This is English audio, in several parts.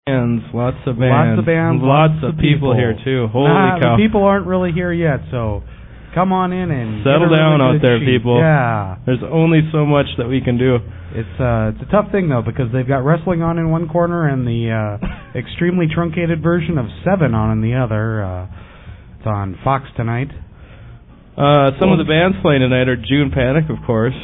Lots of bands, lots of people here too. Holy cow! The people aren't really here yet, so come on in and settle down out there, sheet. people. Yeah, there's only so much that we can do. It's a tough thing though, because they've got wrestling on in one corner and the extremely truncated version of Seven on in the other. It's on Fox tonight. Some of the bands playing tonight are June Panic, of course.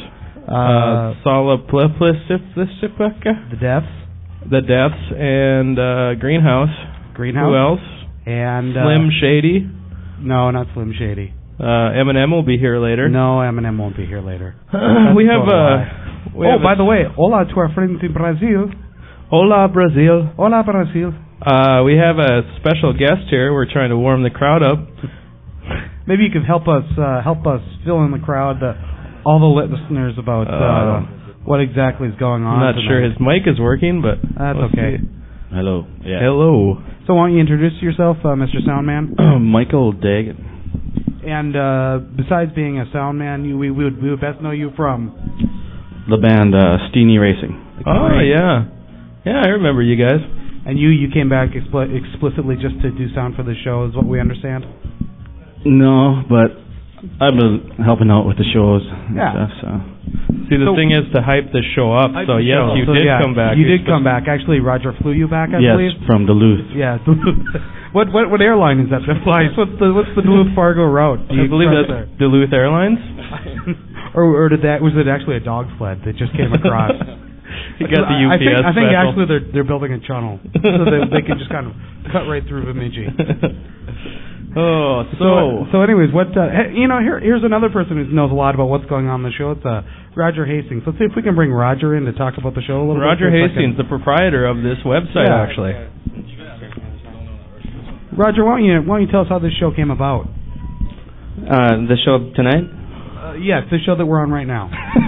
The Deaths, and Greenhouse. Who else? And Slim Shady. No, not Slim Shady. Eminem will be here later. No, Eminem won't be here later. We have by the way, hola to our friends in Brazil. Hola, Brazil. Hola, Brazil. We have a special guest here. We're trying to warm the crowd up. Maybe you could help us fill in the crowd, all the listeners about what exactly is going on. I'm not sure his mic is working, but that's okay. Hello. Yeah. Hello. So why don't you introduce yourself, Mr. Soundman? Michael Dagan. And besides being a soundman, we would best know you from the band Steenie Racing. Oh yeah, I remember you guys. And you came back explicitly just to do sound for the show, is what we understand. No, but I've been helping out with the shows and stuff. So. See, the thing is to hype the show up. So yes, you did come back. You did come back. Actually, Roger flew you back, I believe. Yes, from Duluth. Yeah, Duluth. What airline is that flies? What's the Duluth Fargo route? I believe that's Duluth Airlines. or was it actually a dog sled that just came across? You got the UPS. I think actually they're building a tunnel so they can just kind of cut right through Bemidji. Oh, so anyways, what here's another person who knows a lot about what's going on in the show. It's Roger Hastings. Let's see if we can bring Roger in to talk about the show a little bit. Roger Hastings, the proprietor of this website, actually. Roger, why don't you tell us how this show came about? The show tonight? Yes, the show that we're on right now.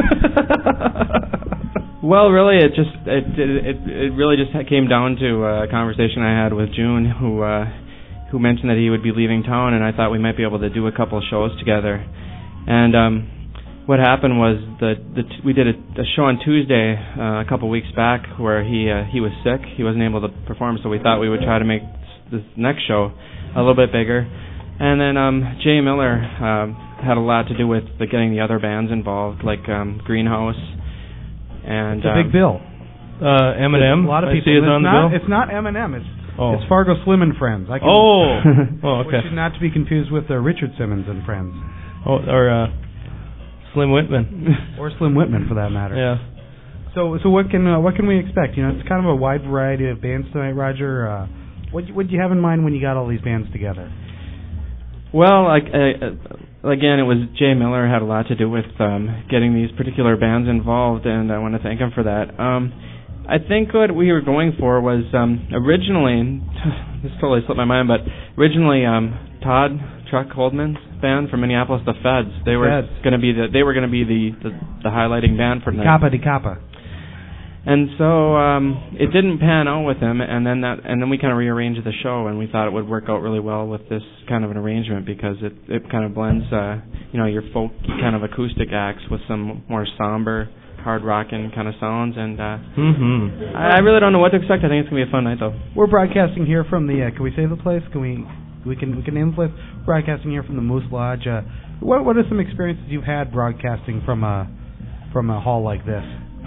Well, really, it really just came down to a conversation I had with June, who mentioned that he would be leaving town, and I thought we might be able to do a couple of shows together. And what happened was we did a show on Tuesday a couple of weeks back where he was sick. He wasn't able to perform, so we thought we would try to make this next show a little bit bigger. And then Jay Miller had a lot to do with getting the other bands involved, like Greenhouse. And it's a big bill. Eminem. A lot of people. I see on the bill. It's not Eminem. It's Fargo Slim and Friends. Okay. Which is not to be confused with Richard Simmons and Friends. Or Slim Whitman. Or Slim Whitman, for that matter. Yeah. So what can we expect? It's kind of a wide variety of bands tonight, Roger. What did you have in mind when you got all these bands together? Well, again, it was Jay Miller had a lot to do with getting these particular bands involved, and I want to thank him for that. I think what we were going for was originally, this totally slipped my mind, but originally Todd Truck Holdman's band from Minneapolis, the Feds. They were going to be the highlighting band for tonight. Kappa de Kappa. And so it didn't pan out with him, and then we kind of rearranged the show, and we thought it would work out really well with this kind of an arrangement because it kind of blends your folk kind of acoustic acts with some more somber, hard rocking kind of sounds, and I really don't know what to expect. I think it's gonna be a fun night though. We're broadcasting here from the. Can we say the place? Can we can name the place? Broadcasting here from the Moose Lodge. What are some experiences you've had broadcasting from a hall like this?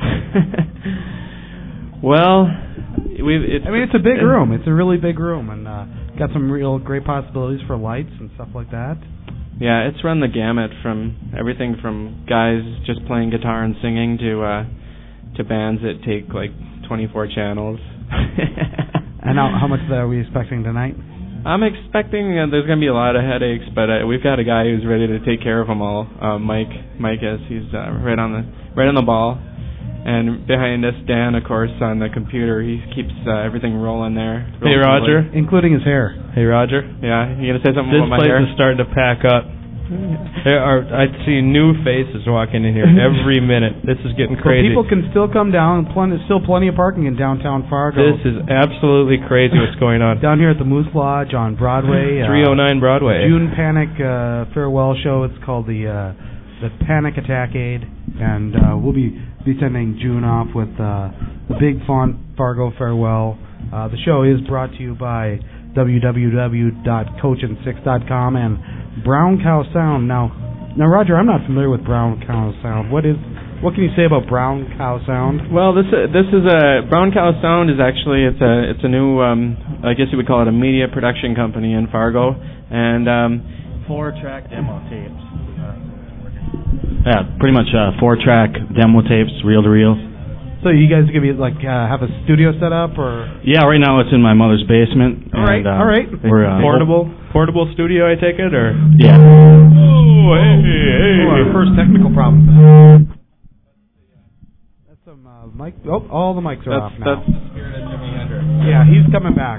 Well, it's a big room. It's a really big room, and got some real great possibilities for lights and stuff like that. Yeah, it's run the gamut from everything from guys just playing guitar and singing to bands that take like 24 channels. And how much of that are we expecting tonight? I'm expecting there's going to be a lot of headaches, but we've got a guy who's ready to take care of them all. Mike is. He's right on the ball. And behind us, Dan, of course, on the computer. He keeps everything rolling there. Hey, Roger. Including his hair. Hey, Roger. Yeah, you going to say something about my hair? This place is starting to pack up. I see new faces walking in here every minute. This is getting crazy. So people can still come down. There's still plenty of parking in downtown Fargo. This is absolutely crazy what's going on. Down here at the Moose Lodge on Broadway. 309 Broadway. June Panic farewell show. It's called the Panic Attack Aid. And we'll be sending June off with the big font Fargo farewell. The show is brought to you by www.coachin6.com and Brown Cow Sound. Now, Roger, I'm not familiar with Brown Cow Sound. What can you say about Brown Cow Sound? Well, this is a Brown Cow Sound is actually it's a new I guess you would call it a media production company in Fargo, and 4-track demo tapes. Yeah, pretty much 4-track demo tapes, reel to reel. So you guys gonna be have a studio set up, or? Yeah, right now it's in my mother's basement. All right. We're portable studio, I take it, or? Yeah. Oh, hey. Our first technical problem. That's some mic. Oh, all the mics are off now. That's the spirit of Jimmy Hendrix. Yeah, he's coming back.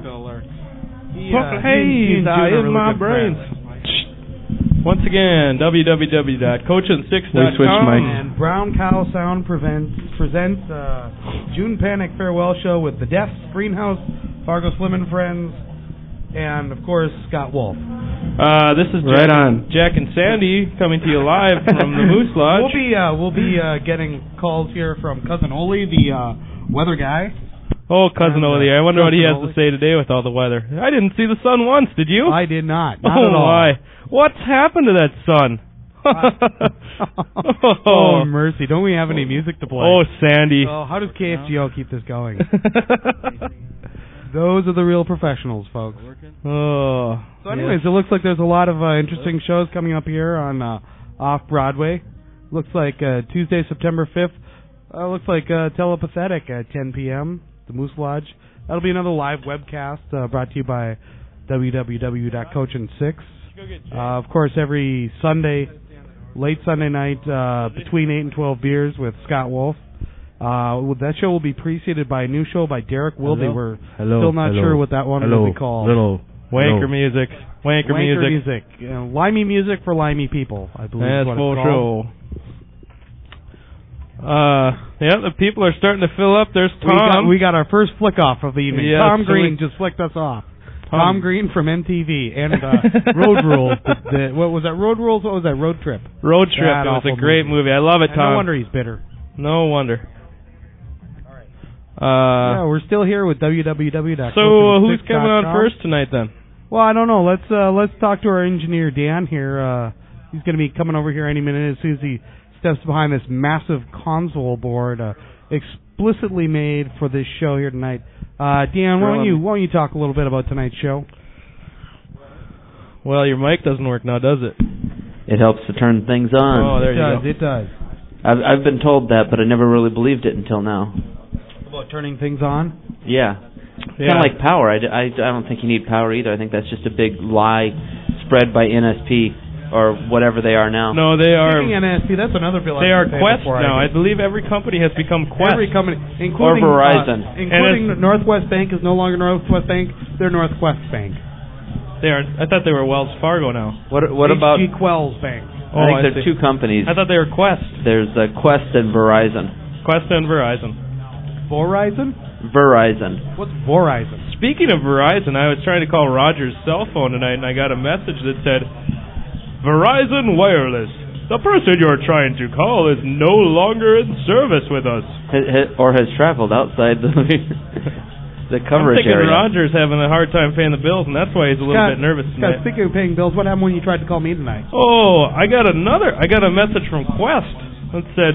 He's in my brains. Once again, www.coachin6.com. And Brown Cow Sound presents June Panic Farewell Show with the Deaths, Greenhouse, Fargo Slim and Friends, and, of course, Scott Wolf. This is Jack and Sandy coming to you live from the Moose Lodge. We'll be getting calls here from Cousin Oli, the weather guy. Oh, Cousin Oli, I wonder what he has to say today with all the weather. I didn't see the sun once, did you? I did not. Not at all. Why? What's happened to that sun? Oh, mercy. Don't we have any music to play? Oh, Sandy. Oh, how does KFGO keep this going? Those are the real professionals, folks. Oh. So anyways, It looks like there's a lot of interesting shows coming up here on Off-Broadway. Looks like Tuesday, September 5th. Looks like Telepathetic at 10 p.m., the Moose Lodge. That'll be another live webcast brought to you by www.coachin6. Of course, every Sunday, late Sunday night, between 8 and 12 beers with Scott Wolf. That show will be preceded by a new show by Derek Wilde. We're still not sure what that one will be called. Wanker music. Wanker music. Limey music for limey people, I believe. That's what full it's called. show. The people are starting to fill up. There's Tom. We got our first flick off of the evening. Yeah, Tom Green just flicked us off. Tom Green from MTV and Road Rules. What was that? Road Rules? What was that? Road Trip. Road Trip. It was a great movie. I love it, Tom. No wonder he's bitter. No wonder. Yeah, we're still here with www.coachin6.com. So who's coming on first tonight then? Well, I don't know. Let's talk to our engineer Dan here. He's going to be coming over here any minute as soon as he steps behind this massive console board explicitly made for this show here tonight. Dan, why don't you talk a little bit about tonight's show? Well, your mic doesn't work now, does it? It helps to turn things on. Oh, there you go. It does. I've been told that, but I never really believed it until now. About turning things on? Yeah. Kind of like power. I don't think you need power either. I think that's just a big lie spread by NSP or whatever they are now. No, they are. Speaking of NSP, that's another bill. They are Quest now. I believe every company has become Quest. Every company, including or Verizon, including Northwest Bank is no longer Northwest Bank. They're Northwest Bank. They are. I thought they were Wells Fargo now. What about H.G. Quells Bank? I think they're two companies. I thought they were Quest. There's Quest and Verizon. Quest and Verizon. Verizon? Verizon. What's Verizon? Speaking of Verizon, I was trying to call Roger's cell phone tonight, and I got a message that said, Verizon Wireless. The person you're trying to call is no longer in service with us. Or has traveled outside the coverage I'm thinking area. Roger's having a hard time paying the bills, and that's why he's a little bit nervous tonight. Speaking of paying bills, what happened when you tried to call me tonight? Oh, I got a message from Quest that said,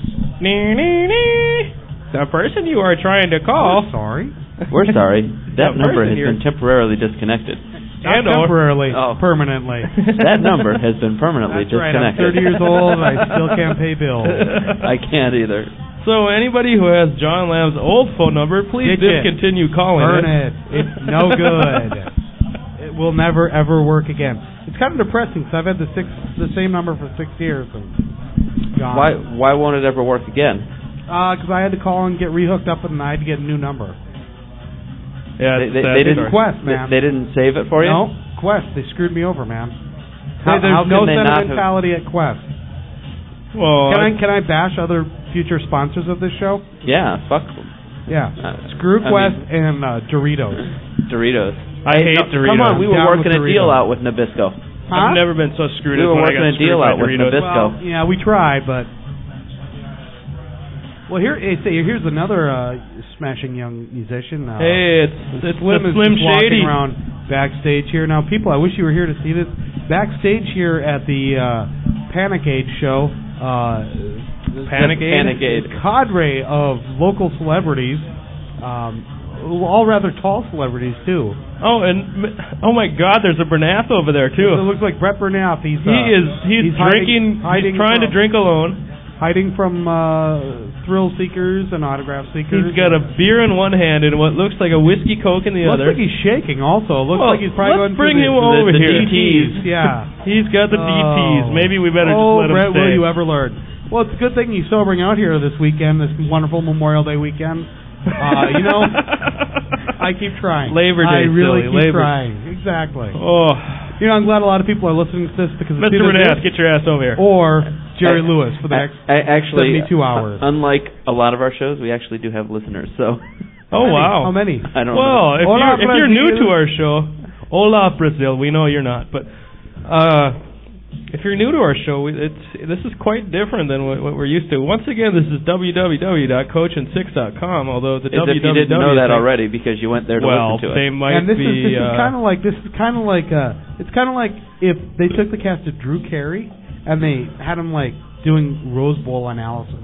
the person you are trying to call. We're sorry. We're sorry. That number has been temporarily disconnected. Not temporarily, permanently. That number has been permanently disconnected. Right, I'm 30 years old and I still can't pay bills. I can't either. So anybody who has John Lamb's old phone number, please discontinue calling Burn it. It's no good. It will never, ever work again. It's kind of depressing because I've had the same number for 6 years. And gone. Why won't it ever work again? Because I had to call and get rehooked up and I had to get a new number. Yeah, they didn't Quest, man. They didn't save it for you? No, Quest. They screwed me over, man. How no sentimentality at Quest. Well, can I bash other future sponsors of this show? Yeah, fuck them. Yeah, screw Quest and Doritos. Doritos. I hate Doritos. Come on, we were working a deal out with Nabisco. Huh? I've never been so screwed as when I got screwed by Doritos. We were working a deal out with Nabisco. Well, yeah, we tried, but Well, here's another smashing young musician. Hey, it's Slim is Slim just Shady walking around backstage here. Now, people, I wish you were here to see this. Backstage here at the Panic Age show, Panic Age? Cadre of local celebrities, all rather tall celebrities too. Oh, and oh my God, there's a Bernath over there too. It looks like Brett Bernath. He's drinking. He's trying to drink alone. Hiding from thrill seekers and autograph seekers. He's got a beer in one hand and what looks like a whiskey Coke in the other. Looks like he's shaking also. Looks like he's probably going bring him over the here. DTs. Yeah. He's got the DTs. Maybe we better just let him Brett, stay. will you ever learn? Well, it's a good thing he's sobering out here this weekend, this wonderful Memorial Day weekend. I keep trying. Labor Day, I really keep Labor. trying. Exactly. Oh. I'm glad a lot of people are listening to this because Mr. Bernath, get your ass over here. Or Jerry Lewis for the next 72 hours. Unlike a lot of our shows, we actually do have listeners. So. Oh wow! How many? I don't know. Well, if you're new to our show, hola Brazil. We know you're not, but if you're new to our show, this is quite different than what we're used to. Once again, this is www.coachandsix.com. Although the if you didn't know that already because you went there to listen to it. They might and this be. Is kind of like it's kind of like if they took the cast of Drew Carey and they had him like doing Rose Bowl analysis.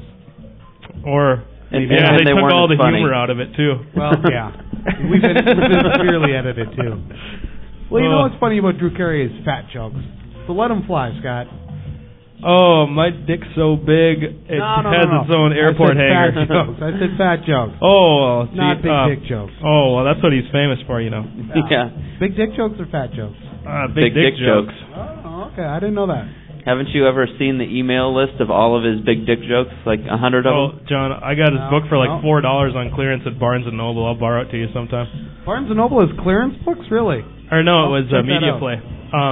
Or and they took all the funny. humor out of it too. Well, yeah, we've been severely edited too. Well, you know what's funny about Drew Carey is fat jokes. So let him fly, Scott. Oh, my dick's so big it has its own airport hangar. Fat jokes. I said fat jokes. Oh, see, not big dick jokes. Oh, well, that's what he's famous for, you know. Yeah. Big dick jokes or fat jokes? Big dick jokes. Oh, okay. I didn't know that. Haven't you ever seen the email list of all of his big dick jokes? Like 100 of them? Oh, John, I got his book for like $4 on clearance at Barnes & Noble. I'll borrow it to you sometime. Barnes & Noble has clearance books? Really? Or no, it was Media Play.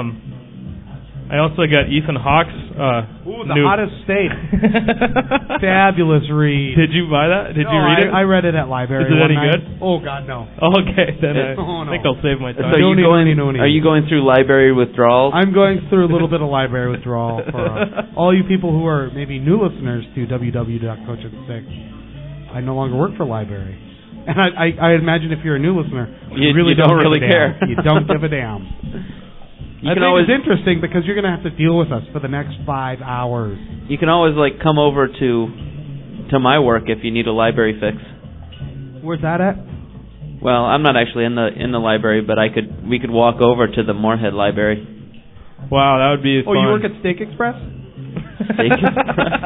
I also got Ethan Hawke's the Hottest State. Fabulous read. Did you buy that? Did you read it? I read it at library. Is it any good? Oh, God, no. Okay, then I think I'll save my time. So are you going through library withdrawals? I'm going through a little bit of library withdrawal for all you people who are maybe new listeners to www.coachandsix. I no longer work for library. And I imagine if you're a new listener, you really don't really care. You don't give a damn. I think it's interesting because you're going to have to deal with us for the next 5 hours. You can always come over to my work if you need a library fix. Where's that at? Well, I'm not actually in the library, but we could walk over to the Moorhead Library. Wow, that would be fun. Oh, you work at Steak Express? Steak Express.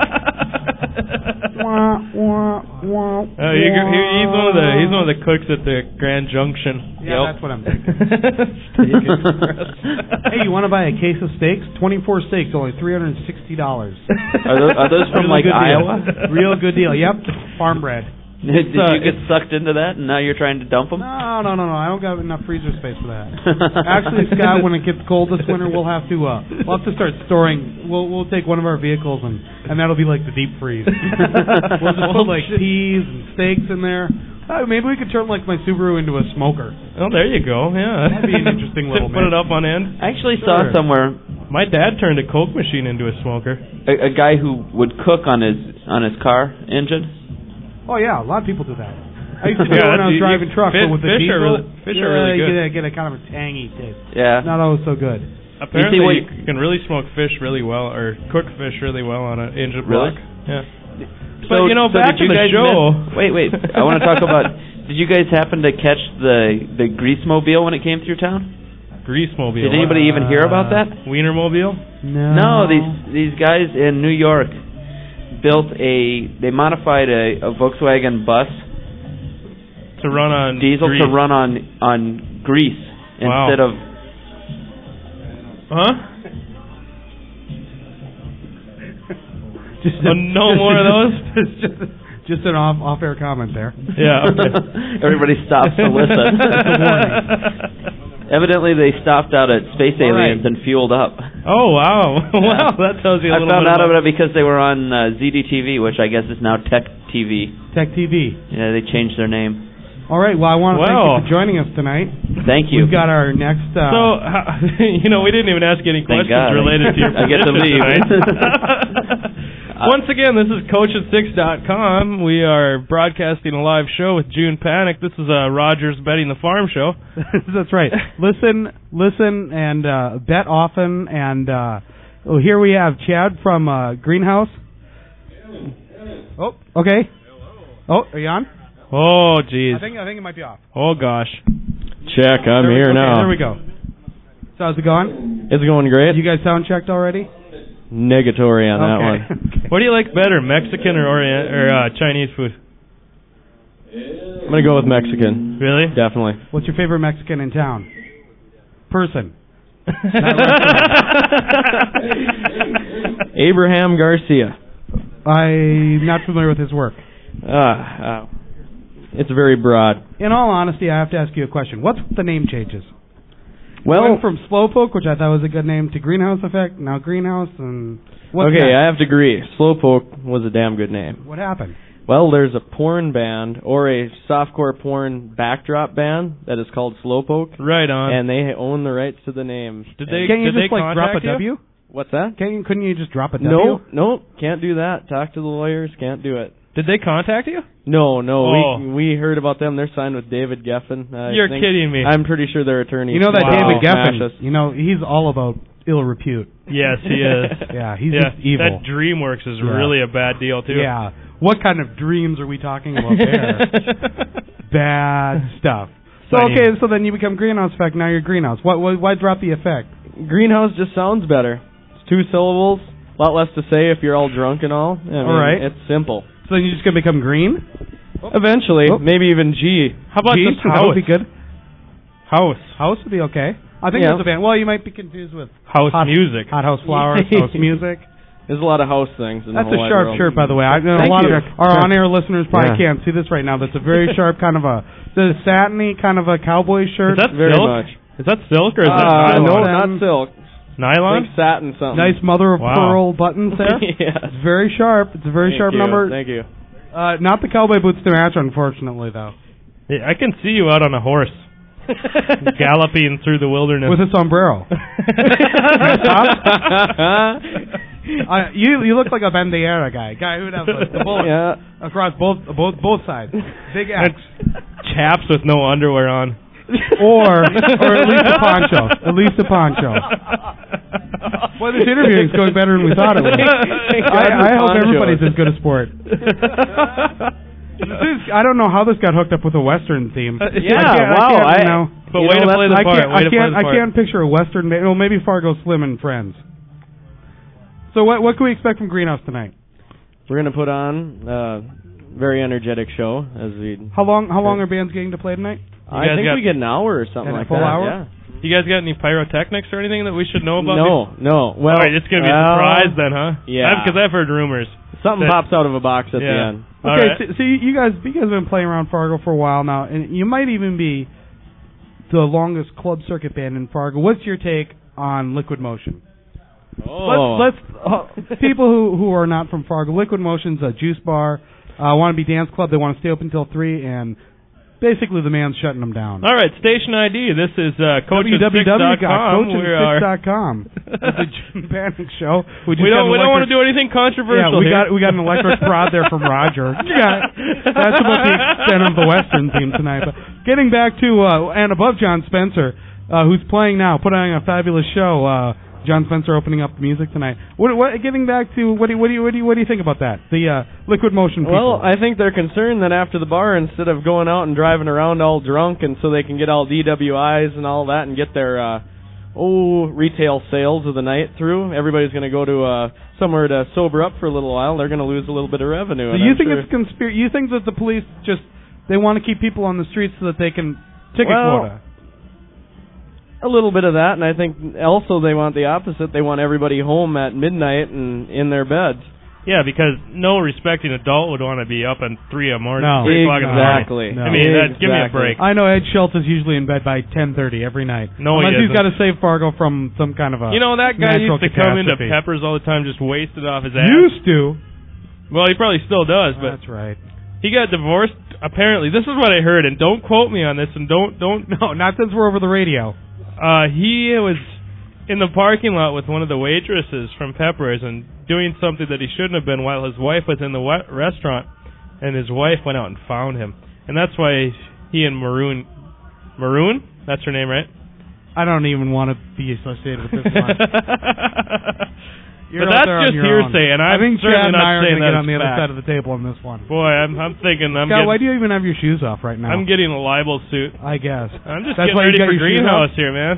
He's one of the cooks at the Grand Junction. Yeah, that's what I'm thinking. Steak Express. Hey, you want to buy a case of steaks? 24 steaks, only $360. Are those from Iowa? Real good deal. Yep, farm bread. Did you get sucked into that, and now you're trying to dump them? No. I don't got enough freezer space for that. Actually, Scott, when it gets cold this winter, we'll have to start storing. We'll take one of our vehicles, and that'll be like the deep freeze. We'll just put like peas and steaks in there. Maybe we could turn like my Subaru into a smoker. Oh, there you go. Yeah, that'd be an interesting little. Put it up on end. I actually saw somewhere. My dad turned a Coke machine into a smoker. A guy who would cook on his car engine. Oh yeah, a lot of people do that. I used to do it when I was driving trucks, but with the diesel, fish are really good. You get a kind of a tangy taste. Yeah, not always so good. Apparently, you can really smoke fish really well, or cook fish really well on an engine block. Yeah. But back to the show. Wait. I want to talk about. Did you guys happen to catch the Greasemobile when it came through town? Greasemobile. Did anybody even hear about that? Wienermobile? No, these guys in New York they modified a Volkswagen bus to run on diesel grease. To run on grease instead of. Huh? No more of those. Just an off-air comment there. Yeah. Okay. Everybody stops to listen. Evidently, they stopped out at Space Aliens and fueled up. Oh, wow. Wow, that tells you a little bit. I found out about it because they were on ZDTV, which I guess is now Tech TV. Tech TV. Yeah, they changed their name. All right, well, I want to thank you for joining us tonight. Thank you. We've got our next... we didn't even ask any questions related to your position. I get to leave. Once again, this is CoachAt6.com. We are broadcasting a live show with June Panic. This is Rogers Betting the Farm show. That's right. Listen, and bet often. And here we have Chad from Greenhouse. Oh, okay. Oh, are you on? Oh, jeez. I think it might be off. Oh, gosh. Check, I'm here now. There we go. So how's it going? It's going great. You guys sound checked already? Negatory on that one. Okay. What do you like better, Mexican or Chinese food? I'm going to go with Mexican. Really? Definitely. What's your favorite Mexican in town? Person. Abraham Garcia. I'm not familiar with his work. It's very broad. In all honesty, I have to ask you a question. What's the name changes? Well, went from Slowpoke, which I thought was a good name, to Greenhouse Effect, now Greenhouse, and what's okay, next? I have to agree. Slowpoke was a damn good name. What happened? Well, there's a porn band, or a softcore porn backdrop band, that is called Slowpoke. Right on. And they own the rights to the name. Did they Can't you did just they like drop a contact you? W? What's that? Couldn't you just drop a W? No, can't do that. Talk to the lawyers, can't do it. Did they contact you? No, Oh. we heard about them. They're signed with David Geffen. You're kidding me. I'm pretty sure their attorney. You know that Wow. David Smash us. Geffen, he's all about ill repute. Yes, he is. Yeah, he's just evil. That DreamWorks is really a bad deal, too. Yeah. What kind of dreams are we talking about there? Bad stuff. So, okay, so then you become Greenhouse Effect, now you're Greenhouse. Why drop the effect? Greenhouse just sounds better. It's 2 syllables, a lot less to say if you're all drunk and all. I mean, all right. It's simple. So then you're just going to become Green? Eventually, maybe even G. How about G? just That House? would be good. House. House would be okay. I think that's a band. Well, you might be confused with House music. Hot House Flowers, House Music. There's a lot of house things in That's the a whole sharp wide world. shirt, by the way. I know Thank a lot you. of our on-air listeners probably Yeah. can't see this right now. That's a very sharp kind of a satiny kind of a cowboy shirt. Is that Very silk? much. Is that silk or is that No, nylon? not silk. Nylon? Think satin something. Nice mother of Wow. pearl buttons there. Yes. It's very sharp. It's a very sharp Thank you. number. Thank you. Not the cowboy boots to match, unfortunately, though. Yeah, I can see you out on a horse, galloping through the wilderness. With a sombrero. You look like a bandiera guy who would have the bullet across both sides. Big axe. Chaps with no underwear on. Or at least a poncho. At least a poncho. Boy, this interviewing is going better than we thought it would. I hope everybody's as good a sport. I don't know how this got hooked up with a Western theme. But way to play the part. I can't picture a Western. Well, maybe Fargo Slim and Friends. So what can we expect from Greenhouse tonight? We're going to put on a very energetic show. How long are bands getting to play tonight? I think we get an hour or something like that. A full hour? Yeah. You guys got any pyrotechnics or anything that we should know about? No. Well, all right, it's going to be a surprise then, huh? Yeah. Because I've heard rumors. Something pops out of a box at the end. Okay, right. so you guys have been playing around Fargo for a while now, and you might even be the longest club circuit band in Fargo. What's your take on Liquid Motion? Let's people who are not from Fargo. Liquid Motion's a juice bar, wannabe dance club. They want to stay open until 3, and basically the man's shutting them down. All right, Station ID. This is www.coachat6.com. CoachAt6.com. It's a June Panic show. We don't want to do anything controversial. Yeah, we got an electric prod there from Roger. That's about the extent of the Western theme tonight. But getting back to and above John Spencer, who's playing now, putting on a fabulous show. John Spencer opening up the music tonight. Getting back to what do you think about that? The Liquid Motion people. Well, I think they're concerned that after the bar, instead of going out and driving around all drunk, and so they can get all DWIs and all that, and get their retail sales of the night through, everybody's going to go to somewhere to sober up for a little while. They're going to lose a little bit of revenue. So you think it's conspiracy? You think that the police they want to keep people on the streets so that they can ticket quota? A little bit of that, and I think also they want the opposite. They want everybody home at midnight and in their beds. Yeah, because no respecting adult would want to be up at 3 in the morning. No, 3 o'clock in the morning. exactly. I mean, give me a break. I know Ed Schultz is usually in bed by 10:30 every night. No, unless he's got to save Fargo from some kind of a that guy used to come into catastrophe. Peppers all the time, just wasted off his ass. Used to. Well, he probably still does, but that's right. He got divorced. Apparently, this is what I heard, and don't quote me on this, and don't. No, not since we're over the radio. He was in the parking lot with one of the waitresses from Peppers, and doing something that he shouldn't have been while his wife was in the restaurant, and his wife went out and found him. And that's why he and Maroon, that's her name, right? I don't even want to be associated with this one. But that's just hearsay, and I'm certainly Chad and not saying that get on the it's other fact. side of the table on this one. Boy, I'm thinking Scott, why do you even have your shoes off right now? I'm getting a libel suit. I guess. I'm just That's getting why ready you got for your shoes Greenhouse off? here, man.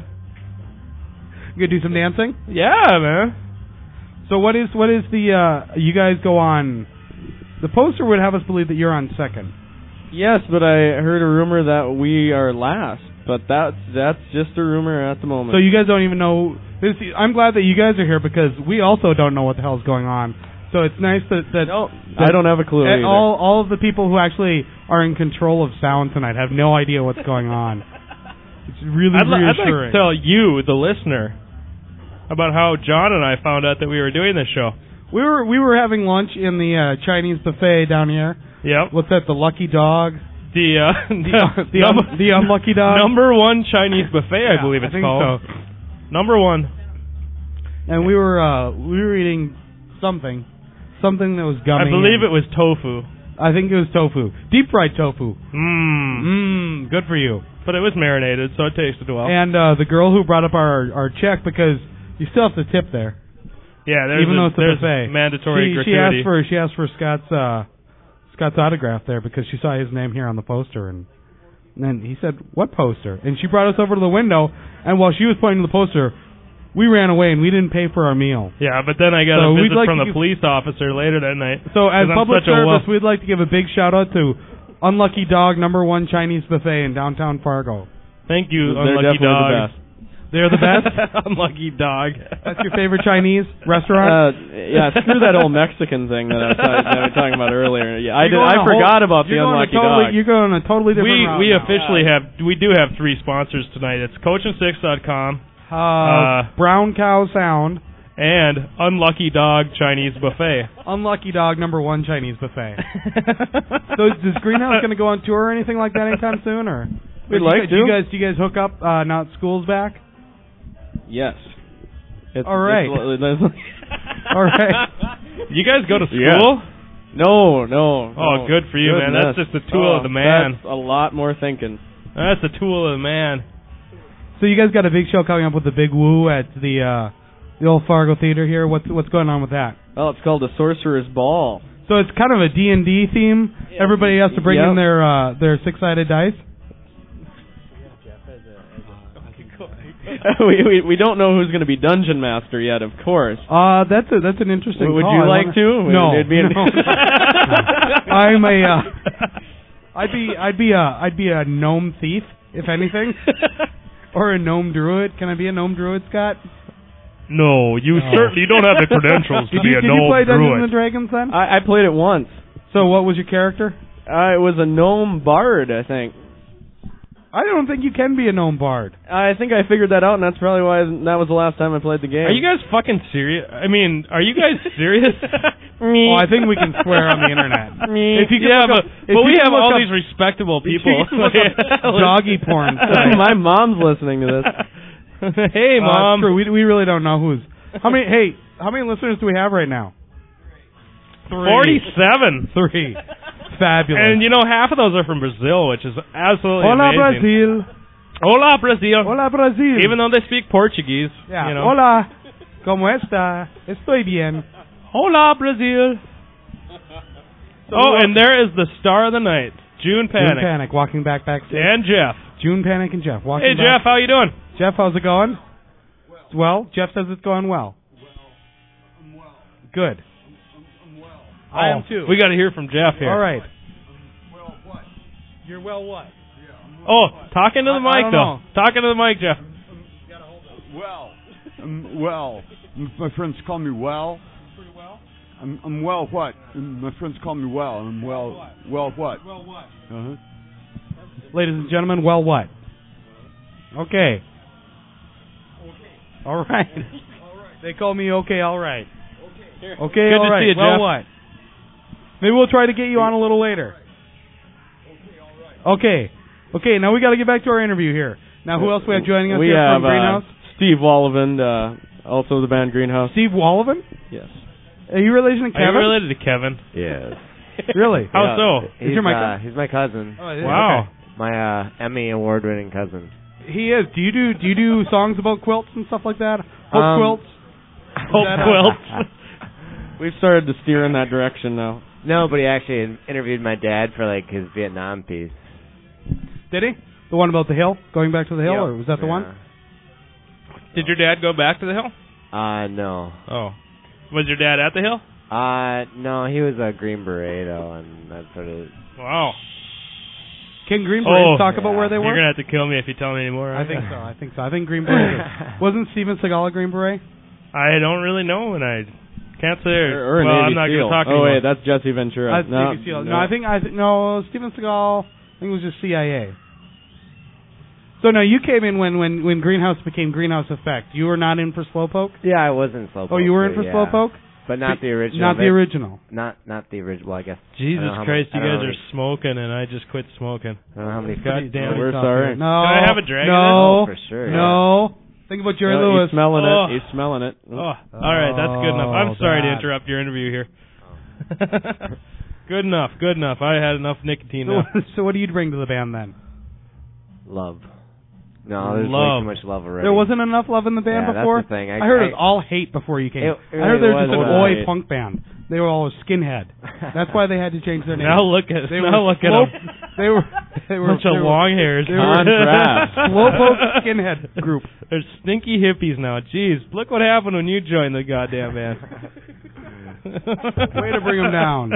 You gonna do some dancing? Yeah, man. So what is the you guys go on? The poster would have us believe that you're on second. Yes, but I heard a rumor that we are last. But that's just a rumor at the moment. So you guys don't even know. I'm glad that you guys are here because we also don't know what the hell's going on. So it's nice that I don't have a clue either. All of the people who actually are in control of sound tonight have no idea what's going on. It's really I'd like reassuring. to tell you, the listener, about how John and I found out that we were doing this show. We were having lunch in the Chinese buffet down here. Yep. What's that? The Lucky Dog. The Unlucky Dog. Number one Chinese buffet, I believe it's called. So. Number one. And we were eating something that was gummy. I believe it was tofu. I think it was tofu, deep fried tofu. Good for you. But it was marinated, so it tasted well. And the girl who brought up our check, because you still have to tip there. Yeah, even though it's a buffet, mandatory she gratuity. asked for Scott's autograph there because she saw his name here on the poster, and then he said, "What poster?" And she brought us over to the window, and while she was pointing to the poster, we ran away and we didn't pay for our meal. Yeah, but then I got a visit from the police officer later that night. So as public service, we'd like to give a big shout out to Unlucky Dog, number one Chinese buffet in downtown Fargo. Thank you, They're Unlucky definitely Dog. the best. They're the best? Unlucky Dog. That's your favorite Chinese restaurant? Yeah, screw that old Mexican thing that I was talking about earlier. Yeah, I forgot about the Unlucky Dog. You're going on a totally different route We now. officially we do have 3 sponsors tonight. It's coachandSix.com, Brown Cow Sound, and Unlucky Dog Chinese Buffet. Unlucky Dog, number one Chinese buffet. So is Greenhouse going to go on tour or anything like that anytime soon, or? We'd like to. Do you guys hook up now that school's back? Yes. All right. All right. You guys go to school? Yeah. No. Oh, good for you, man. That's just a tool of the man. That's a lot more thinking. That's a tool of the man. So you guys got a big show coming up with the Big Woo at the old Fargo Theater here. What's going on with that? Well, it's called the Sorcerer's Ball. So it's kind of a D&D theme. Everybody has to bring in their six-sided dice. we don't know who's going to be Dungeon Master yet, of course. That's an interesting Would call. you like to? No. I'd be a gnome thief, if anything, or a gnome druid. Can I be a gnome druid, Scott? No, you certainly don't have the credentials to be a gnome druid. Did you play Dungeons and Dragons then? I played it once. So what was your character? It was a gnome bard, I think. I don't think you can be a gnome bard. I think I figured that out, and that's probably why that was the last time I played the game. Are you guys fucking serious? I mean, are you guys serious? Well, I think we can swear on the internet. If you but we have all these respectable people. Doggy porn. My mom's listening to this. Hey, Mom. True. We really don't know who's. How many listeners do we have right now? 47. 3. Fabulous. And half of those are from Brazil, which is absolutely Hola, amazing. Brazil. Hola, Brazil. Hola, Brazil. Even though they speak Portuguese. Yeah. Hola. ¿Cómo está? Estoy bien. Hola, Brazil. And there is the star of the night, June Panic. June Panic, walking backstage. And Jeff. June Panic and Jeff. Hey, Jeff, how you doing? Jeff, how's it going? Well, Jeff says it's going well. I'm well. Good. I'm well. I am too. We got to hear from Jeff here. All right. Well, what? You're well what? Yeah, Oh, talking to the mic, though. know. Talking to the mic, Jeff. well. I'm well. My friends call me well. Pretty well. I'm well what? My friends call me well. I'm well. Well what? Well what? Uh-huh. Ladies and gentlemen, well what? Okay. All right. They call me okay, all right. Okay, Good all to right. see you, well Jeff. what? Maybe we'll try to get you on a little later. Okay. Okay, now we got to get back to our interview here. Now, who else we have joining us We here have from Greenhouse? Steve Wollivand, also the band Greenhouse. Steve Wollivand? Yes. Are you relation to Are you Kevin? related to Kevin? Yes. Really? How so? Is your mic He's my cousin. Oh, it is? Wow. Okay. My Emmy award-winning cousin. He is. Do you do songs about quilts and stuff like that? Hope quilts? Hope quilts. We've started to steer in that direction now. No, but he actually interviewed my dad for like his Vietnam piece. Did he? The one about the hill? Going back to the hill, Yep. or was that the one? Did your dad go back to the hill? No. Oh. Was your dad at the hill? No, he was a Green Beret though, and that sort of. Wow. Can Green Berets talk about where they were? You're going to have to kill me if you tell me anymore. I think so. I think Green Beret wasn't Steven Seagal a Green Beret? I don't really know, and I can't say. Or well, Navy I'm not going SEAL. to talk Oh, anymore. wait, that's Jesse Ventura. Navy SEAL. No, I think Steven Seagal, I think it was just CIA. So no, you came in when Greenhouse became Greenhouse Effect. You were not in for Slowpoke? Yeah, I was in Slowpoke. Oh, you were in for yeah. Slowpoke? But not the original. Not the original. Not the original. Well, I guess. Jesus I don't know Christ, how you many, guys are smoking, and I just quit smoking. I don't know how many. God damn We're it. sorry. No. Can I have a drag of No. For sure. No. Think about Jerry No, Lewis. He's smelling Oh. it. He's smelling it. Oh, all right, that's good enough. I'm sorry to that. interrupt your interview here. Good enough. I had enough nicotine now. So what do you bring to the band then? Love. No, there's Love. way too much love already. There wasn't enough love in the band Yeah, before? that's the thing. I heard it was all hate before you came. It I heard they were just an really oi was. punk band. They were all skinhead. That's why they had to change their name. Now look at They now were look at slow- them. They were Bunch of long hairs. They were Contrast. Slowpoke skinhead group. They're stinky hippies now. Jeez, look what happened when you joined the goddamn band. Way to bring them down.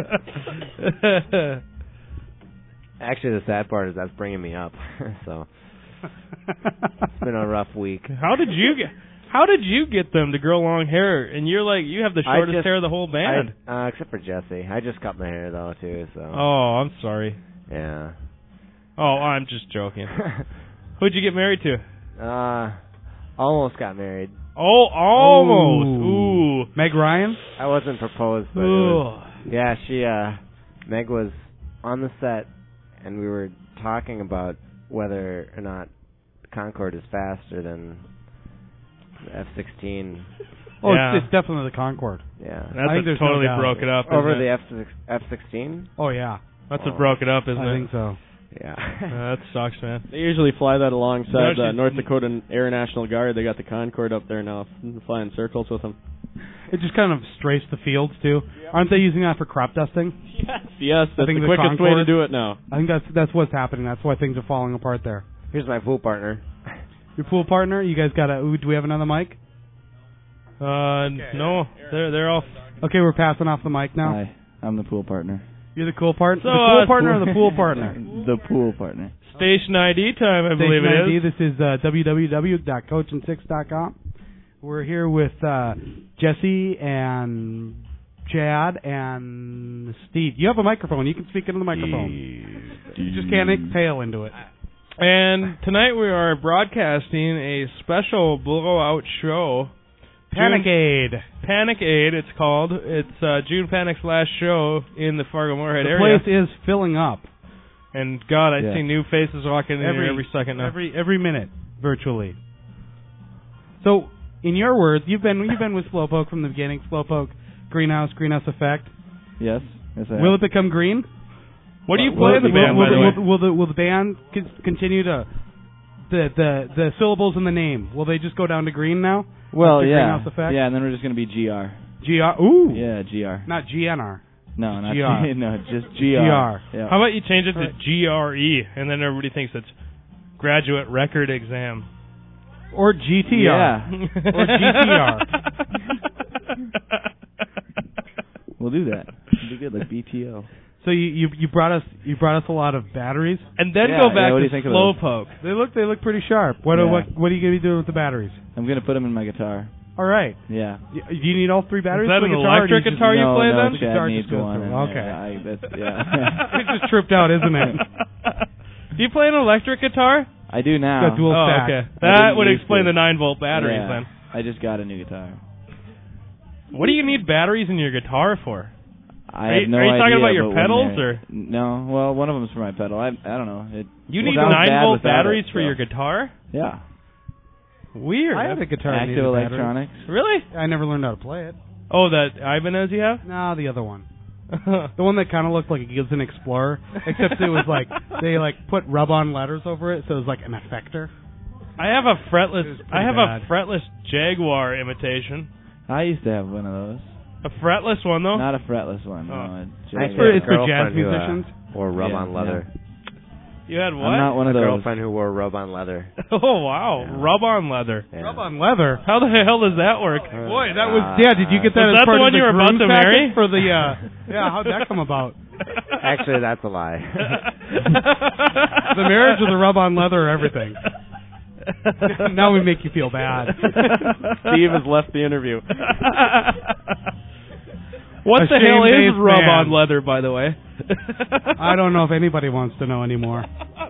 Actually, the sad part is that's bringing me up. So it's been a rough week. How did you get them to grow long hair? And you're like, you have the shortest hair of the whole band. Except for Jesse. I just cut my hair though too. So. Oh, I'm sorry. Yeah. Oh, I'm just joking. Who'd you get married to? Almost got married. Oh, almost. Ooh. Meg Ryan? I wasn't proposed, but she Meg was on the set, and we were talking about whether or not the Concorde is faster than the F-16. Oh, Yeah. it's definitely the Concorde. Yeah. That's I think what there's no totally doubt. broke it up. Over isn't the it? F-16? Oh, yeah. That's what broke it up, isn't I it? think so. Yeah. That sucks, man. They usually fly that alongside No, the she's- North Dakota Air National Guard. They got the Concorde up there now, flying circles with them. It just kind of strays the fields, too. Aren't they using that for crop dusting? Yes, that's think the the quickest way to Concorde- do it now. I think that's what's happening. That's why things are falling apart there. Here's my pool partner. Your pool partner, you guys got do we have another mic? No, they're all. Okay, we're passing off the mic now. Hi, I'm the pool partner. You're the cool partner? So, the cool partner or the pool partner? The pool partner. Station ID time, I believe Station it ID, is. this is www.coachandsix.com. We're here with Jesse and Chad and Steve. You have a microphone. You can speak into the microphone. You just can't exhale into it. And tonight we are broadcasting a special blowout show. Panic-Aid. Panic-Aid, it's called. It's June Panic's last show in the Fargo-Moorhead The area. place is filling up. And God, I Yeah. see new faces walking in here every second now. Every minute, virtually. So, in your words, you've been with Slowpoke from the beginning. Slowpoke, Greenhouse Effect. Yes. Yes, I Will am. it become green? What do you play in the band, by the way? Will the band continue to the syllables in the name? Will they just go down to green now? Well, After yeah. Greenhouse Effect? Yeah, and then we're just going to be GR. GR. Ooh. Yeah, GR. Not GNR. No, not GR. No, just GR. GR. Yeah. How about you change it to GRE, and then everybody thinks it's Graduate Record Exam. Or GTR. Yeah. Or GTR. We'll do that. It'll be good, like BTO. So you brought us a lot of batteries, And then Yeah, go back yeah, what do to you think of those? Slowpoke. They look pretty sharp. What Yeah. are you going to be doing with the batteries? I'm going to put them in my guitar. All right. Yeah. Do you need all three batteries? Is that for an the guitar, or do electric you just- guitar you no, play no, then? Chad Guitar needs just goes one. through. and, Okay. yeah. It's just tripped out, isn't it? Do you play an electric guitar? I do now. Got dual Oh, stack. okay. I That didn't would used explain to. the 9-volt batteries Yeah. then. I just got a new guitar. What do you need batteries in your guitar for? I Are have you- no are you talking idea, about your but when pedals, they're- or? No, well, one of them's for my pedal. I don't know. You it need sounds bad 9-volt without batteries it, for so. your guitar? Yeah. Weird. I have a guitar. that Active needed batteries. Electronics. Really? I never learned how to play it. Oh, that Ibanez you have? No, the other one. The one that kind of looked like a Gibson Explorer, except it was like they put rub-on letters over it, so it was like an effector. I have a fretless. bad. A fretless Jaguar imitation. I used to have one of those. A fretless one though? Not a fretless one. Oh. No, It's for jazz musicians. Wore rub-on leather. You had what? I'm not one of A those. girlfriend who wore rub-on leather. Oh wow, Yeah. rub-on leather. Yeah. Rub-on leather. How the hell does that work? Boy, that was Did you get that Was as that part the of one you were about groom to package marry? For the yeah, how'd that come about? Actually, that's a lie. The marriage or the rub-on leather or everything. Now we make you feel bad. Steve has left the interview. What the hell is shame-based rub-on man. leather, by the way? I don't know if anybody wants to know anymore.